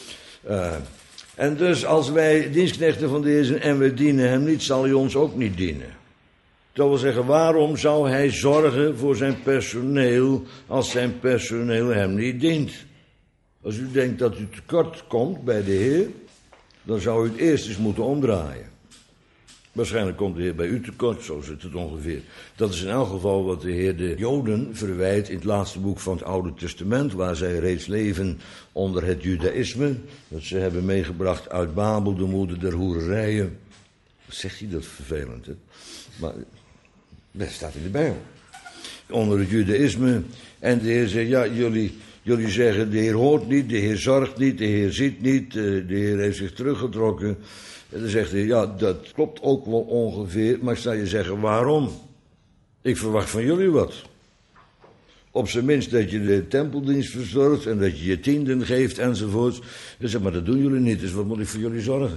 En dus als wij dienstknechten van de Heer zijn en we dienen hem niet, zal hij ons ook niet dienen. Dat wil zeggen, waarom zou hij zorgen voor zijn personeel als zijn personeel hem niet dient? Als u denkt dat u tekort komt bij de Heer, dan zou u het eerst eens moeten omdraaien. Waarschijnlijk komt de Heer bij u tekort, zo zit het ongeveer. Dat is in elk geval wat de Heer de Joden verwijt in het laatste boek van het Oude Testament, waar zij reeds leven onder het Judaïsme. Dat ze hebben meegebracht uit Babel, de moeder der hoererijen. Wat zegt hij, dat vervelend, hè? Maar dat staat in de Bijbel. onder het judaïsme. En de Heer zegt, ja, jullie zeggen, de Heer hoort niet, de Heer zorgt niet, de Heer ziet niet, de Heer heeft zich teruggetrokken. En dan zegt hij, ja, dat klopt ook wel ongeveer, maar ik sta je zeggen, waarom? Ik verwacht van jullie wat. Op zijn minst dat je de tempeldienst verzorgt en dat je je tienden geeft enzovoort. Dan zeg maar, dat doen jullie niet, dus wat moet ik voor jullie zorgen?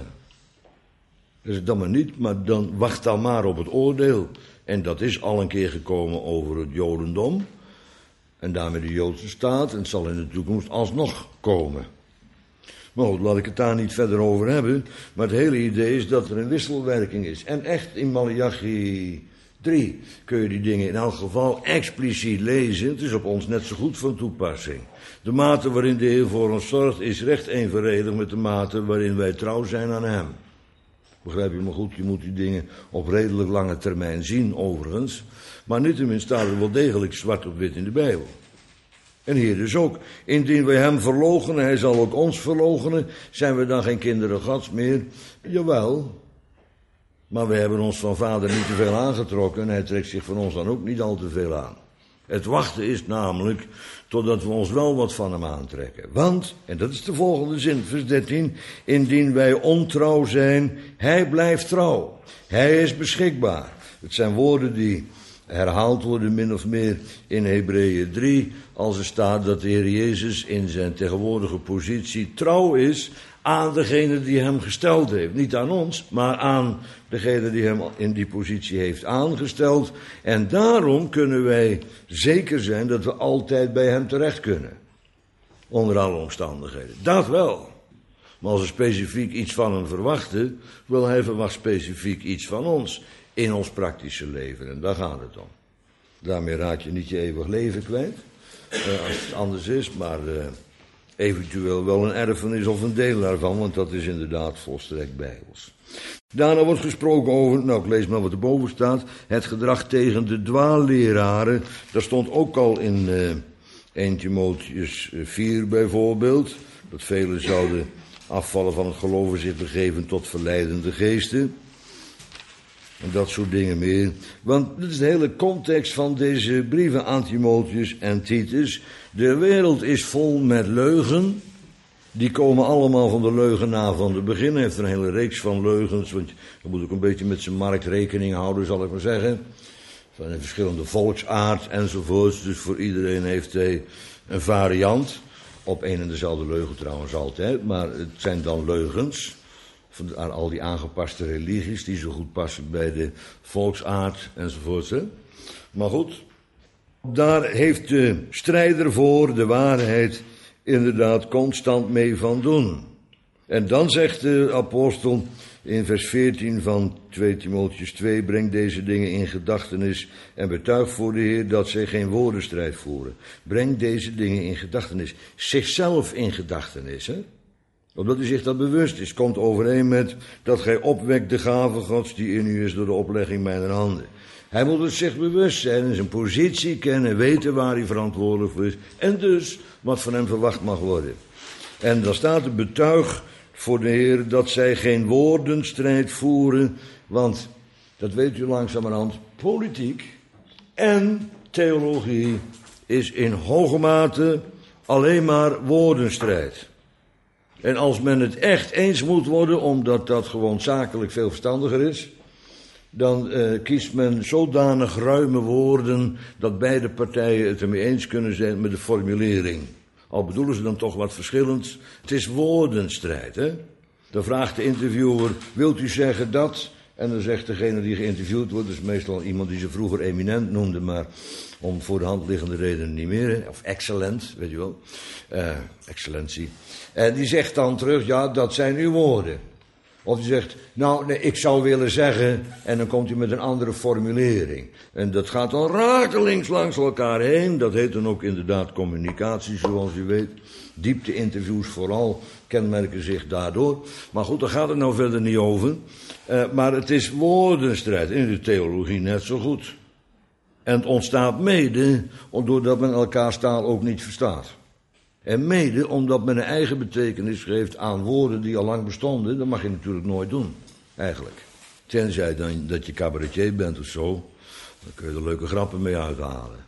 Dus dan maar niet, maar dan wacht dan maar op het oordeel. En dat is al een keer gekomen over het Jodendom. En daarmee de Joodse staat. En het zal in de toekomst alsnog komen. Maar goed, laat ik het daar niet verder over hebben. Maar het hele idee is dat er een wisselwerking is. En echt in Maleachi 3 kun je die dingen in elk geval expliciet lezen. Het is op ons net zo goed van toepassing. De mate waarin de Heer voor ons zorgt is recht evenredig met de mate waarin wij trouw zijn aan Hem. Begrijp je me goed, je moet die dingen op redelijk lange termijn zien overigens. Maar niettemin staat er wel degelijk zwart op wit in de Bijbel. En hier dus ook. Indien wij Hem verloochenen, Hij zal ook ons verloochenen. Zijn we dan geen kinderen Gods meer? Jawel. Maar we hebben ons van Vader niet te veel aangetrokken. En Hij trekt zich van ons dan ook niet al te veel aan. Het wachten is namelijk totdat we ons wel wat van Hem aantrekken. Want, en dat is de volgende zin, vers 13. Indien wij ontrouw zijn, Hij blijft trouw. Hij is beschikbaar. Het zijn woorden die herhaald worden min of meer in Hebreeën 3. Als er staat dat de Heer Jezus in zijn tegenwoordige positie trouw is aan degene die Hem gesteld heeft. Niet aan ons, maar aan degene die Hem in die positie heeft aangesteld. En daarom kunnen wij zeker zijn dat we altijd bij Hem terecht kunnen. Onder alle omstandigheden. Dat wel. Maar als we specifiek iets van Hem verwachten, wil Hij verwacht specifiek iets van ons. In ons praktische leven. En daar gaat het om. Daarmee raak je niet je eeuwig leven kwijt. Als het anders is, maar eventueel wel een erfenis of een deel daarvan, want dat is inderdaad volstrekt bijbels. Daarna wordt gesproken over, nou ik lees maar wat erboven staat, het gedrag tegen de dwaalleraren. Dat stond ook al in 1 Timotheus 4 bijvoorbeeld, dat velen zouden afvallen van het geloof en zich begeven tot verleidende geesten. En dat soort dingen meer. Want dit is de hele context van deze brieven aan Timotheus en Titus. De wereld is vol met leugen. Die komen allemaal van de leugenaar van het begin. Hij heeft een hele reeks van leugens. Want je moet ook een beetje met zijn markt rekening houden, zal ik maar zeggen. Van een verschillende volksaard enzovoorts. Dus voor iedereen heeft hij een variant. Op een en dezelfde leugen trouwens altijd. Maar het zijn dan leugens. Van al die aangepaste religies die zo goed passen bij de volksaard enzovoort. Maar goed, daar heeft de strijder voor de waarheid inderdaad constant mee van doen. En dan zegt de apostel in vers 14 van 2 Timotheus 2, breng deze dingen in gedachtenis en betuig voor de Heer dat zij geen woordenstrijd voeren. Breng deze dingen in gedachtenis. Zichzelf in gedachtenis, hè. Omdat u zich dat bewust is, komt overeen met dat gij opwekt de gave Gods die in u is door de oplegging mijner handen. Hij moet het zich bewust zijn en zijn positie kennen, weten waar hij verantwoordelijk voor is en dus wat van hem verwacht mag worden. En dan staat er betuig voor de Heer dat zij geen woordenstrijd voeren, want dat weet u langzamerhand, politiek en theologie is in hoge mate alleen maar woordenstrijd. En als men het echt eens moet worden, omdat dat gewoon zakelijk veel verstandiger is, dan kiest men zodanig ruime woorden dat beide partijen het ermee eens kunnen zijn met de formulering. Al bedoelen ze dan toch wat verschillends. Het is woordenstrijd, hè. Dan vraagt de interviewer, wilt u zeggen dat? En dan zegt degene die geïnterviewd wordt, dus meestal iemand die ze vroeger eminent noemde, maar om voor de hand liggende redenen niet meer, hè? Of excellent, weet je wel, excellentie. En die zegt dan terug, ja, dat zijn uw woorden. Of die zegt, nou, nee, ik zou willen zeggen, en dan komt hij met een andere formulering. En dat gaat dan rakelings langs elkaar heen. Dat heet dan ook inderdaad communicatie, zoals u weet. Diepte-interviews vooral kenmerken zich daardoor. Maar goed, daar gaat het nou verder niet over. Maar het is woordenstrijd, in de theologie net zo goed. En het ontstaat mede doordat men elkaars taal ook niet verstaat. En mede omdat men een eigen betekenis geeft aan woorden die al lang bestonden. Dat mag je natuurlijk nooit doen, eigenlijk. Tenzij dan dat je cabaretier bent of zo. Dan kun je er leuke grappen mee uithalen.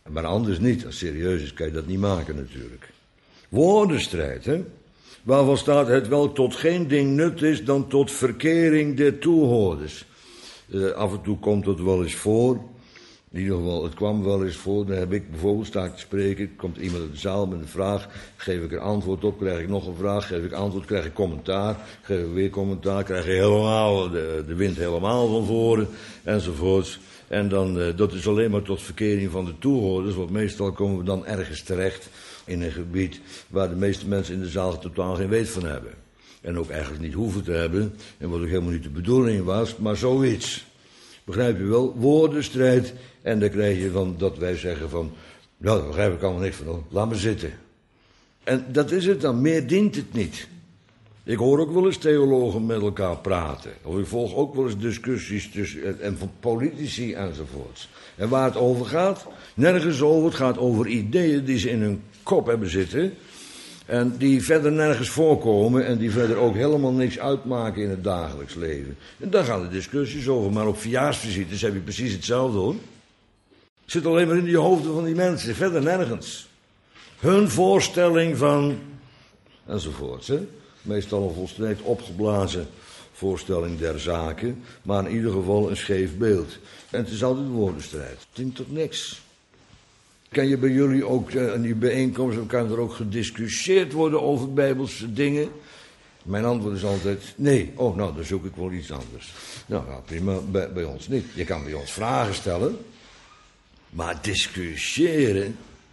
Maar anders niet. Als het serieus is, kan je dat niet maken natuurlijk. Woordenstrijd, hè. Waarvan staat het wel tot geen ding nut is dan tot verkering der toehoorders. Af en toe komt het wel eens voor. In ieder geval, het kwam wel eens voor. Dan heb ik bijvoorbeeld, sta ik te spreken, komt iemand uit de zaal met een vraag, geef ik er antwoord op, krijg ik nog een vraag, geef ik antwoord, krijg ik commentaar, geef ik weer commentaar, krijg ik helemaal, de wind helemaal van voren, enzovoorts. En dan, dat is alleen maar tot verkering van de toehoorders, want meestal komen we dan ergens terecht in een gebied waar de meeste mensen in de zaal totaal geen weet van hebben. En ook eigenlijk niet hoeven te hebben, en wat ook helemaal niet de bedoeling was, maar zoiets. Begrijp je wel? Woordenstrijd. En dan krijg je van dat wij zeggen van, nou, daar begrijp ik allemaal niks van, laat me zitten. En dat is het dan, meer dient het niet. Ik hoor ook wel eens theologen met elkaar praten. Of ik volg ook wel eens discussies tussen, en van politici enzovoorts. En waar het over gaat? Nergens over. Het gaat over ideeën die ze in hun kop hebben zitten. En die verder nergens voorkomen en die verder ook helemaal niks uitmaken in het dagelijks leven. En daar gaan de discussies over. Maar op verjaarsvisites heb je precies hetzelfde, hoor. Het zit alleen maar in die hoofden van die mensen, verder nergens. Hun voorstelling van, enzovoorts, hè. Meestal een volstrekt opgeblazen voorstelling der zaken, maar in ieder geval een scheef beeld. En het is altijd woordenstrijd. Het dient tot niks. Kan je bij jullie ook, in die bijeenkomsten, kan er ook gediscussieerd worden over bijbelse dingen? Mijn antwoord is altijd, nee. Oh, nou, dan zoek ik wel iets anders. Nou, prima, bij ons niet. Je kan bij ons vragen stellen, maar discussiëren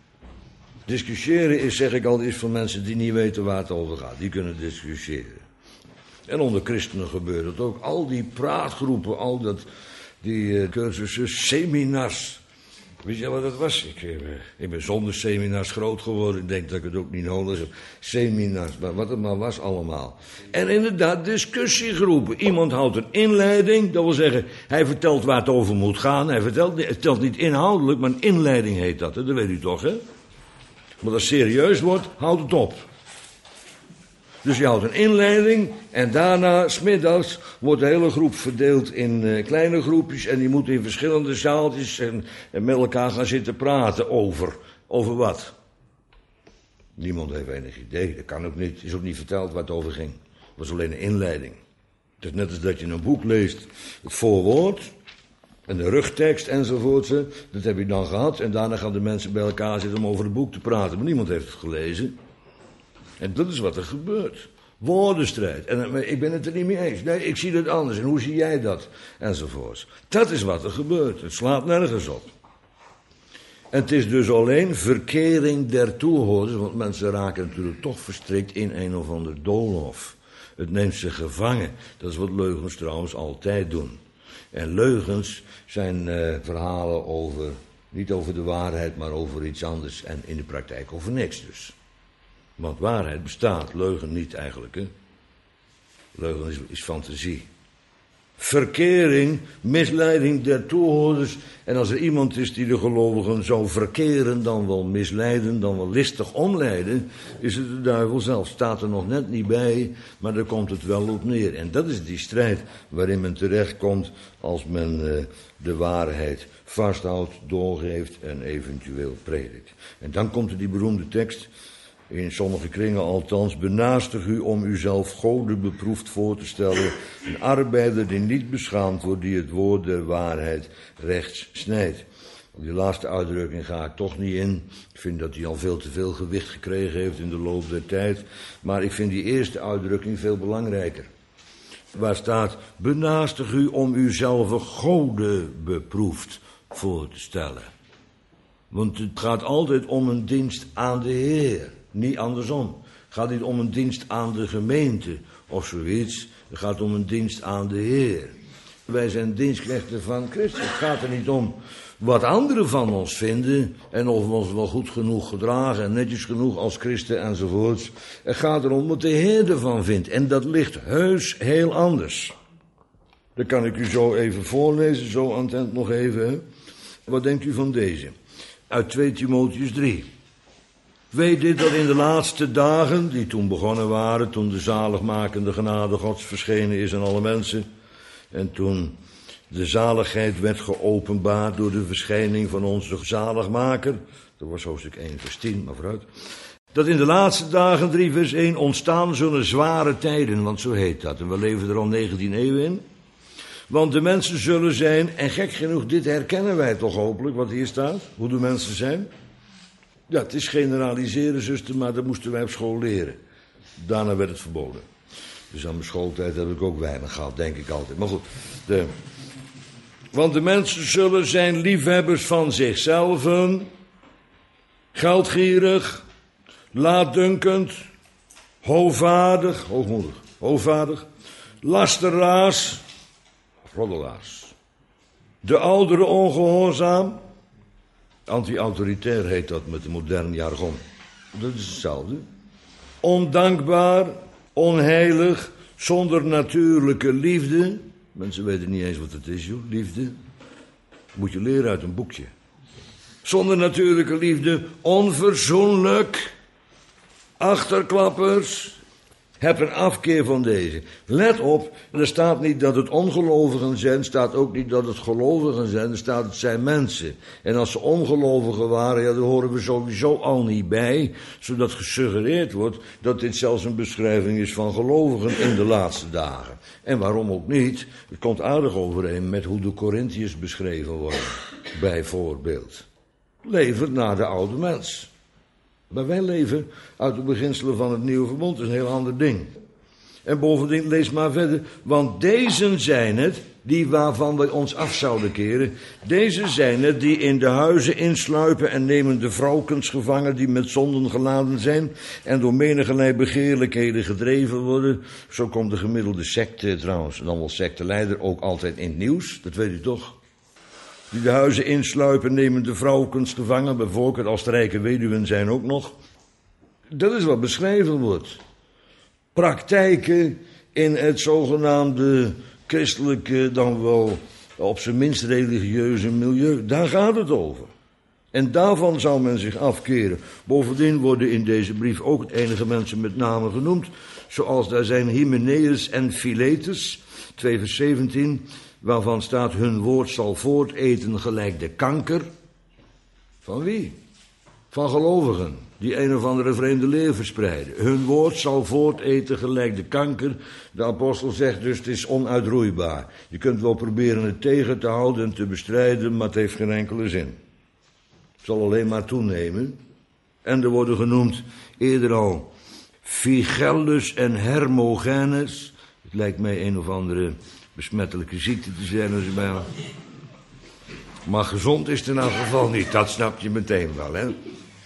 is, zeg ik altijd, voor mensen die niet weten waar het over gaat. Die kunnen discussiëren. En onder christenen gebeurt het ook. Al die praatgroepen, die cursussen, seminars. Weet je wat dat was? Ik ben zonder seminars groot geworden. Ik denk dat ik het ook niet nodig heb. Seminars, wat het maar was allemaal. En inderdaad, discussiegroepen. Iemand houdt een inleiding. Dat wil zeggen, hij vertelt waar het over moet gaan. Hij vertelt niet inhoudelijk, maar een inleiding heet dat. Dat weet u toch, hè? Maar als het serieus wordt, houdt het op. Dus je houdt een inleiding en daarna, 's middags, wordt de hele groep verdeeld in kleine groepjes en die moeten in verschillende zaaltjes en met elkaar gaan zitten praten over wat? Niemand heeft enig idee, dat kan ook niet. Is ook niet verteld waar het over ging. Het was alleen een inleiding. Het is net als dat je een boek leest, het voorwoord en de rugtekst enzovoort, dat heb je dan gehad en daarna gaan de mensen bij elkaar zitten om over het boek te praten, maar niemand heeft het gelezen. En dat is wat er gebeurt. Woordenstrijd. En ik ben het er niet mee eens. Nee, ik zie het anders. En hoe zie jij dat? Enzovoorts. Dat is wat er gebeurt. Het slaat nergens op. En het is dus alleen verkering der toehoorders. Want mensen raken natuurlijk toch verstrikt in een of ander doolhof. Het neemt ze gevangen. Dat is wat leugens trouwens altijd doen. En leugens zijn verhalen over, niet over de waarheid, maar over iets anders. En in de praktijk over niks dus. Want waarheid bestaat, leugen niet eigenlijk, hè. Leugen is fantasie. Verkering, misleiding der toehoorders. En als er iemand is die de gelovigen zou verkeren, dan wel misleiden, dan wel listig omleiden, is het de duivel zelf. Staat er nog net niet bij, maar daar komt het wel op neer. En dat is die strijd waarin men terechtkomt als men de waarheid vasthoudt, doorgeeft en eventueel predikt. En dan komt er die beroemde tekst, in sommige kringen althans, benaastig u om uzelf Gode beproefd voor te stellen, een arbeider die niet beschaamd wordt, die het woord der waarheid rechts snijdt. Op die laatste uitdrukking ga ik toch niet in. Ik vind dat hij al veel te veel gewicht gekregen heeft in de loop der tijd. Maar ik vind die eerste uitdrukking veel belangrijker. Waar staat, benaastig u om uzelf Gode beproefd voor te stellen. Want het gaat altijd om een dienst aan de Heer. Niet andersom. Het gaat niet om een dienst aan de gemeente of zoiets. Het gaat om een dienst aan de Heer. Wij zijn dienstknechten van Christus. Het gaat er niet om wat anderen van ons vinden en of we ons wel goed genoeg gedragen en netjes genoeg als christen enzovoorts. Het gaat erom wat de Heer ervan vindt. En dat ligt heus heel anders. Dat kan ik u zo even voorlezen, zo aan het eind nog even. Hè? Wat denkt u van deze? Uit 2 Timotheüs 3. Weet dit dat in de laatste dagen, die toen begonnen waren, toen de zaligmakende genade Gods verschenen is aan alle mensen, en toen De zaligheid werd geopenbaard door de verschijning van onze zaligmaker. Dat was hoofdstuk 1 vers 10, maar vooruit. Dat in de laatste dagen, 3 vers 1, ontstaan zullen zware tijden, want zo heet dat. En we leven er al 19 eeuwen in. Want de mensen zullen zijn, en gek genoeg, dit herkennen wij toch hopelijk, wat hier staat, hoe de mensen zijn. Ja, het is generaliseren, zuster, maar dat moesten wij op school leren. Daarna werd het verboden. Dus aan mijn schooltijd heb ik ook weinig gehad, denk ik altijd. Maar goed, want de mensen zullen zijn liefhebbers van zichzelf, geldgierig, laatdunkend, hoogvaardig, lasteraars, roddelaars. De ouderen ongehoorzaam, anti-autoritair heet dat met de moderne jargon. Dat is hetzelfde. Ondankbaar, onheilig, zonder natuurlijke liefde. Mensen weten niet eens wat het is, joh, liefde. Moet je leren uit een boekje. Zonder natuurlijke liefde, onverzoenlijk, achterklappers. Heb een afkeer van deze. Let op, er staat niet dat het ongelovigen zijn, er staat ook niet dat het gelovigen zijn, er staat het zijn mensen. En als ze ongelovigen waren, ja, daar horen we sowieso al niet bij, zodat gesuggereerd wordt dat dit zelfs een beschrijving is van gelovigen in de laatste dagen. En waarom ook niet, het komt aardig overeen met hoe de Corinthiërs beschreven worden, bijvoorbeeld. Levert naar de oude mens. Maar wij leven uit de beginselen van het nieuwe verbond, dat is een heel ander ding. En bovendien, lees maar verder, want deze zijn het, die waarvan wij ons af zouden keren. Deze zijn het die in de huizen insluipen en nemen de vrouwkens gevangen die met zonden geladen zijn en door menigerlei begeerlijkheden gedreven worden. Zo komt de gemiddelde secte trouwens, dan wel secteleider, ook altijd in het nieuws, dat weet u toch? Die de huizen insluipen, nemen de vrouwkens gevangen, bijvoorbeeld als de rijke weduwen zijn ook nog. Dat is wat beschreven wordt. Praktijken in het zogenaamde christelijke, dan wel op zijn minst religieuze milieu, daar gaat het over. En daarvan zou men zich afkeren. Bovendien worden in deze brief ook enige mensen met name genoemd, zoals daar zijn Hymenaeus en Philetus, 2 vers 17... waarvan staat, hun woord zal voorteten gelijk de kanker. Van wie? Van gelovigen, die een of andere vreemde leer verspreiden. Hun woord zal voorteten gelijk de kanker. De apostel zegt dus, het is onuitroeibaar. Je kunt wel proberen het tegen te houden en te bestrijden, maar het heeft geen enkele zin. Het zal alleen maar toenemen. En er worden genoemd, eerder al, Phygellus en Hermogenes. Het lijkt mij een of andere besmettelijke ziekte te zijn, als je bijna. Maar gezond is het in elk geval niet, dat snap je meteen wel, hè.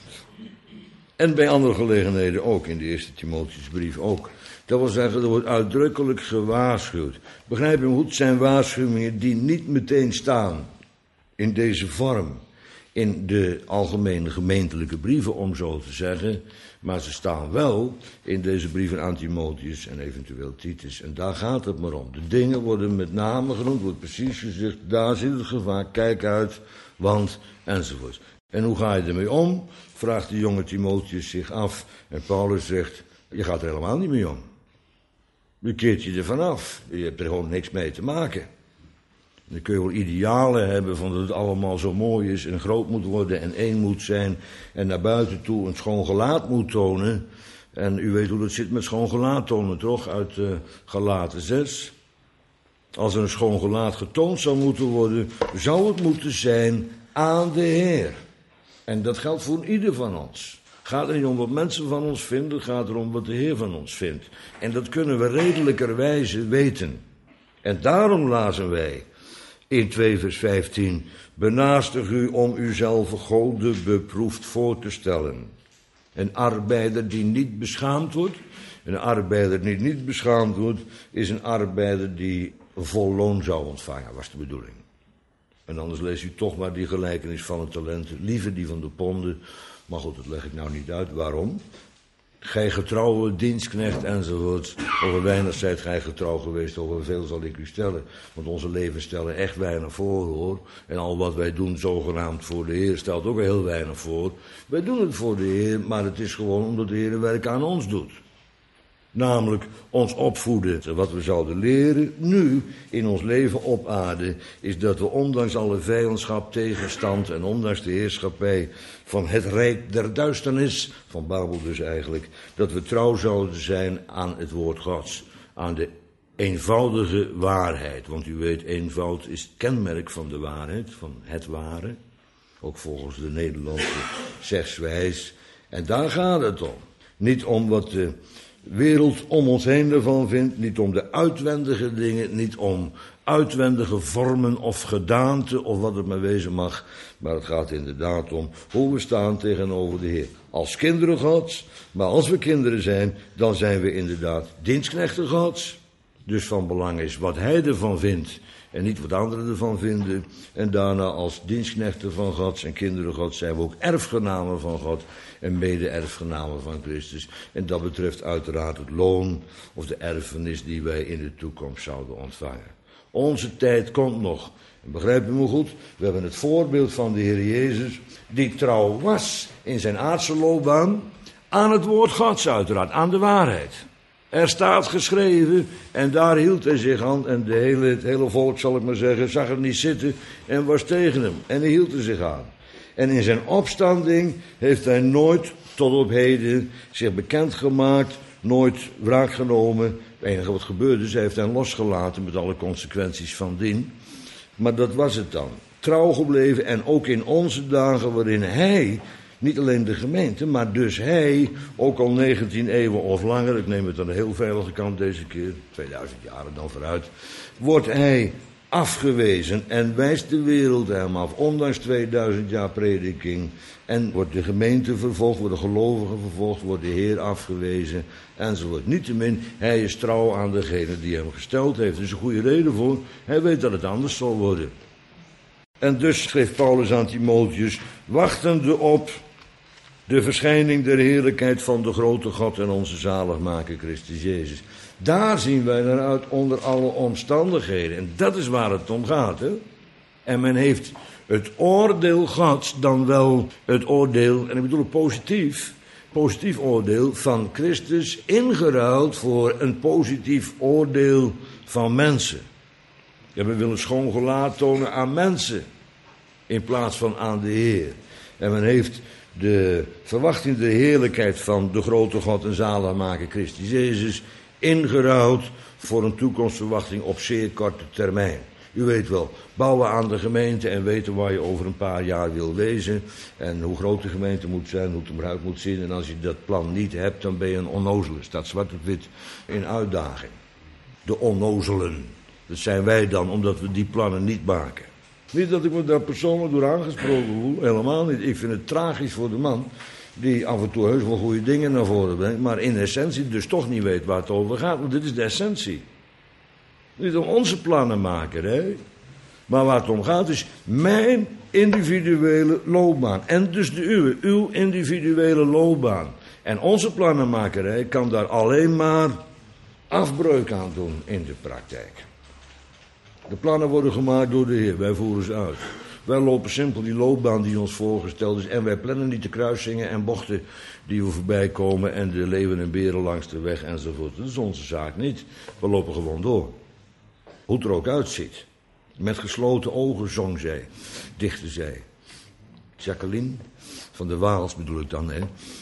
En bij andere gelegenheden ook, in de eerste Timotheusbrief ook. Dat wil zeggen, er wordt uitdrukkelijk gewaarschuwd. Begrijp je goed, het zijn waarschuwingen die niet meteen staan in deze vorm in de algemene gemeentelijke brieven, om zo te zeggen. Maar ze staan wel in deze brieven aan Timotheus en eventueel Titus. En daar gaat het maar om. De dingen worden met name genoemd, wordt precies gezegd, daar zit het gevaar, kijk uit, want, enzovoort. En hoe ga je ermee om? Vraagt de jonge Timotheus zich af. En Paulus zegt, je gaat er helemaal niet mee om. Je keert je ervan af. Je hebt er gewoon niks mee te maken. Dan kun je wel idealen hebben van dat het allemaal zo mooi is en groot moet worden en één moet zijn en naar buiten toe een schoon gelaat moet tonen. En u weet hoe dat zit met schoon gelaat tonen, toch? Uit Galaten 6. Als er een schoon gelaat getoond zou moeten worden, zou het moeten zijn aan de Heer. En dat geldt voor ieder van ons. Het gaat er niet om wat mensen van ons vinden, het gaat erom wat de Heer van ons vindt. En dat kunnen we redelijkerwijze weten. En daarom lazen wij in 2 vers 15, benaastig u om uzelf gode beproefd voor te stellen. Een arbeider die niet beschaamd wordt, een arbeider die niet beschaamd wordt, is een arbeider die vol loon zou ontvangen, was de bedoeling. En anders leest u toch maar die gelijkenis van de talenten, liever die van de ponden. Maar goed, dat leg ik nou niet uit. Waarom? Gij getrouwe dienstknecht enzovoort. Over weinig zijt gij getrouw geweest, over veel zal ik u stellen. Want onze levens stellen echt weinig voor, hoor. En al wat wij doen zogenaamd voor de Heer stelt ook heel weinig voor. Wij doen het voor de Heer, maar het is gewoon omdat de Heer werk aan ons doet. Namelijk ons opvoeden. Wat we zouden leren nu in ons leven op aarde is dat we ondanks alle vijandschap, tegenstand en ondanks de heerschappij van het rijk der duisternis, van Babel dus eigenlijk, dat we trouw zouden zijn aan het woord Gods, aan de eenvoudige waarheid. Want u weet, eenvoud is het kenmerk van de waarheid, van het ware. Ook volgens de Nederlandse zegswijs. En daar gaat het om. Niet om wat de wereld om ons heen ervan vindt, niet om de uitwendige dingen, niet om uitwendige vormen of gedaante of wat het maar wezen mag. Maar het gaat inderdaad om hoe we staan tegenover de Heer. Als kinderen Gods, maar als we kinderen zijn, dan zijn we inderdaad dienstknechten Gods. Dus van belang is wat Hij ervan vindt en niet wat anderen ervan vinden. En daarna als dienstknechten van Gods en kinderen Gods zijn we ook erfgenamen van God en mede-erfgenamen van Christus. En dat betreft uiteraard het loon of de erfenis die wij in de toekomst zouden ontvangen. Onze tijd komt nog. En begrijp u me goed, we hebben het voorbeeld van de Heer Jezus, die trouw was in zijn aardse loopbaan aan het woord Gods uiteraard, aan de waarheid. Er staat geschreven en daar hield hij zich aan en het hele volk, zal ik maar zeggen, zag er niet zitten en was tegen hem. En hij hield er zich aan. En in zijn opstanding heeft hij nooit tot op heden zich bekendgemaakt, nooit wraak genomen. Het enige wat gebeurde is, hij heeft hen losgelaten met alle consequenties van dien. Maar dat was het dan. Trouw gebleven en ook in onze dagen waarin hij, niet alleen de gemeente, maar dus hij, ook al 19 eeuwen of langer, ik neem het aan de heel veilige kant deze keer, 2000 jaren dan vooruit, wordt hij afgewezen en wijst de wereld hem af, ondanks 2000 jaar prediking. En wordt de gemeente vervolgd, worden gelovigen vervolgd, wordt de Heer afgewezen enzovoort. Niettemin, hij is trouw aan degene die hem gesteld heeft. Er is een goede reden voor, hij weet dat het anders zal worden. En dus schreef Paulus aan Timotheus, wachtende op de verschijning der heerlijkheid van de grote God en onze zaligmaker Christus Jezus. Daar zien wij naar uit onder alle omstandigheden. En dat is waar het om gaat. Hè? En men heeft het oordeel Gods dan wel het oordeel, en ik bedoel het positief oordeel van Christus ingeruild voor een positief oordeel van mensen. Ja, we willen schoon gelaat tonen aan mensen in plaats van aan de Heer. En men heeft de verwachting, de heerlijkheid van de grote God en zaligmaker Christus Jezus ingeruild voor een toekomstverwachting op zeer korte termijn. U weet wel, bouwen aan de gemeente en weten waar je over een paar jaar wil wezen. En hoe groot de gemeente moet zijn, hoe het eruit moet zien. En als je dat plan niet hebt, dan ben je een onnozele. Staat zwart op wit in uitdaging. De onnozelen. Dat zijn wij dan, omdat we die plannen niet maken. Niet dat ik me daar persoonlijk door aangesproken voel, helemaal niet. Ik vind het tragisch voor de man die af en toe heus wel goede dingen naar voren brengt, maar in essentie dus toch niet weet waar het over gaat. Want dit is de essentie. Niet om onze plannen maken, hè. Maar waar het om gaat is mijn individuele loopbaan. En dus de uwe, uw individuele loopbaan. En onze plannenmakerij kan daar alleen maar afbreuk aan doen in de praktijk. De plannen worden gemaakt door de Heer, wij voeren ze uit. Wij lopen simpel die loopbaan die ons voorgesteld is en wij plannen niet de kruisingen en bochten die we voorbij komen en de leeuwen en beren langs de weg enzovoort. Dat is onze zaak niet. We lopen gewoon door. Hoe het er ook uitziet. Met gesloten ogen zong zij, dichtte zij. Jacqueline van de Waals bedoel ik dan, hè.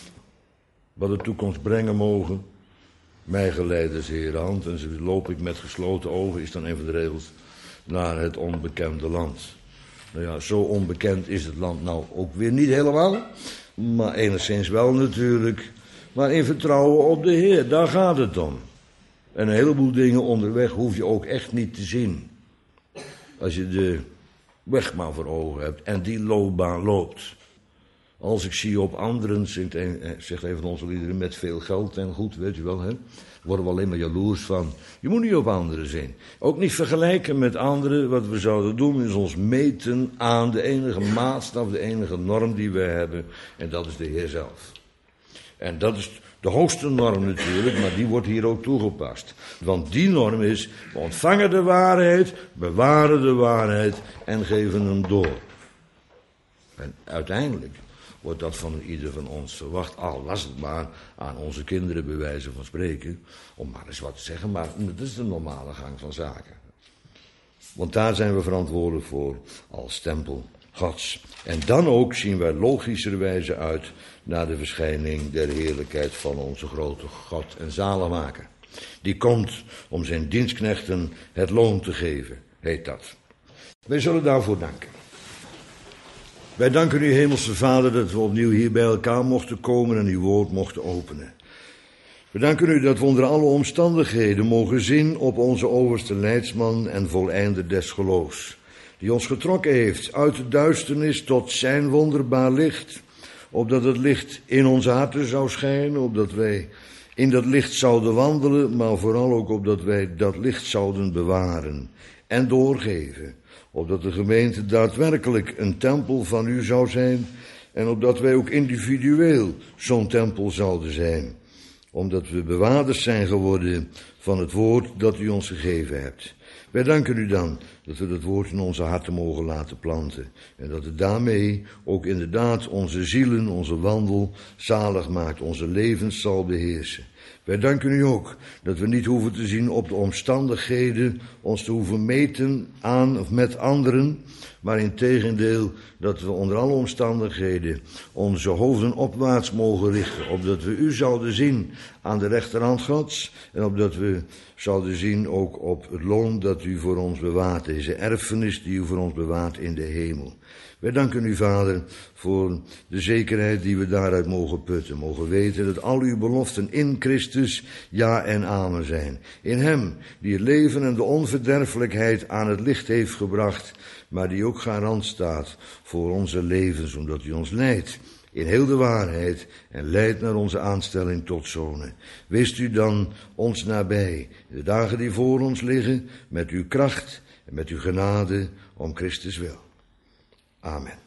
Wat de toekomst brengen mogen. Mij geleiders Heer hand en zo loop ik met gesloten ogen, is dan een van de regels, naar het onbekende land. Nou ja, zo onbekend is het land nou ook weer niet helemaal, maar enigszins wel natuurlijk. Maar in vertrouwen op de Heer, daar gaat het om. En een heleboel dingen onderweg hoef je ook echt niet te zien. Als je de weg maar voor ogen hebt en die loopbaan loopt. Als ik zie op anderen, zegt een van onze liederen, met veel geld en goed, weet je wel, hè, worden we alleen maar jaloers van. Je moet niet op anderen zien. Ook niet vergelijken met anderen. Wat we zouden doen is ons meten aan de enige maatstaf, de enige norm die we hebben. En dat is de Heer zelf. En dat is de hoogste norm natuurlijk, maar die wordt hier ook toegepast. Want die norm is, we ontvangen de waarheid, bewaren de waarheid en geven hem door. En uiteindelijk wordt dat van ieder van ons verwacht. Al was het maar aan onze kinderen bij wijze van spreken, om maar eens wat te zeggen, maar dat is de normale gang van zaken. Want daar zijn we verantwoordelijk voor als tempel Gods. En dan ook zien wij logischerwijze uit naar de verschijning der heerlijkheid van onze grote God en zaligmaker. Die komt om zijn dienstknechten het loon te geven, heet dat. Wij zullen daarvoor danken. Wij danken u, Hemelse Vader, dat we opnieuw hier bij elkaar mochten komen en uw woord mochten openen. We danken u dat we onder alle omstandigheden mogen zien op onze overste leidsman en voleinder des geloofs, die ons getrokken heeft uit de duisternis tot zijn wonderbaar licht, opdat het licht in onze harten zou schijnen, opdat wij in dat licht zouden wandelen, maar vooral ook opdat wij dat licht zouden bewaren en doorgeven, opdat de gemeente daadwerkelijk een tempel van u zou zijn en opdat wij ook individueel zo'n tempel zouden zijn, omdat we bewaarders zijn geworden van het woord dat u ons gegeven hebt. Wij danken u dan dat we dat woord in onze harten mogen laten planten en dat het daarmee ook inderdaad onze zielen, onze wandel zalig maakt, onze levens zal beheersen. Wij danken u ook dat we niet hoeven te zien op de omstandigheden, ons te hoeven meten aan of met anderen, maar integendeel dat we onder alle omstandigheden onze hoofden opwaarts mogen richten, opdat we u zouden zien aan de rechterhand Gods en opdat we zouden zien ook op het loon dat u voor ons bewaart, deze erfenis die u voor ons bewaart in de hemel. Wij danken u, Vader, voor de zekerheid die we daaruit mogen putten. Mogen weten dat al uw beloften in Christus ja en amen zijn. In hem, die het leven en de onverderfelijkheid aan het licht heeft gebracht, maar die ook garant staat voor onze levens, omdat u ons leidt in heel de waarheid en leidt naar onze aanstelling tot zonen. Wees u dan ons nabij, de dagen die voor ons liggen, met uw kracht en met uw genade om Christus wil. Amen.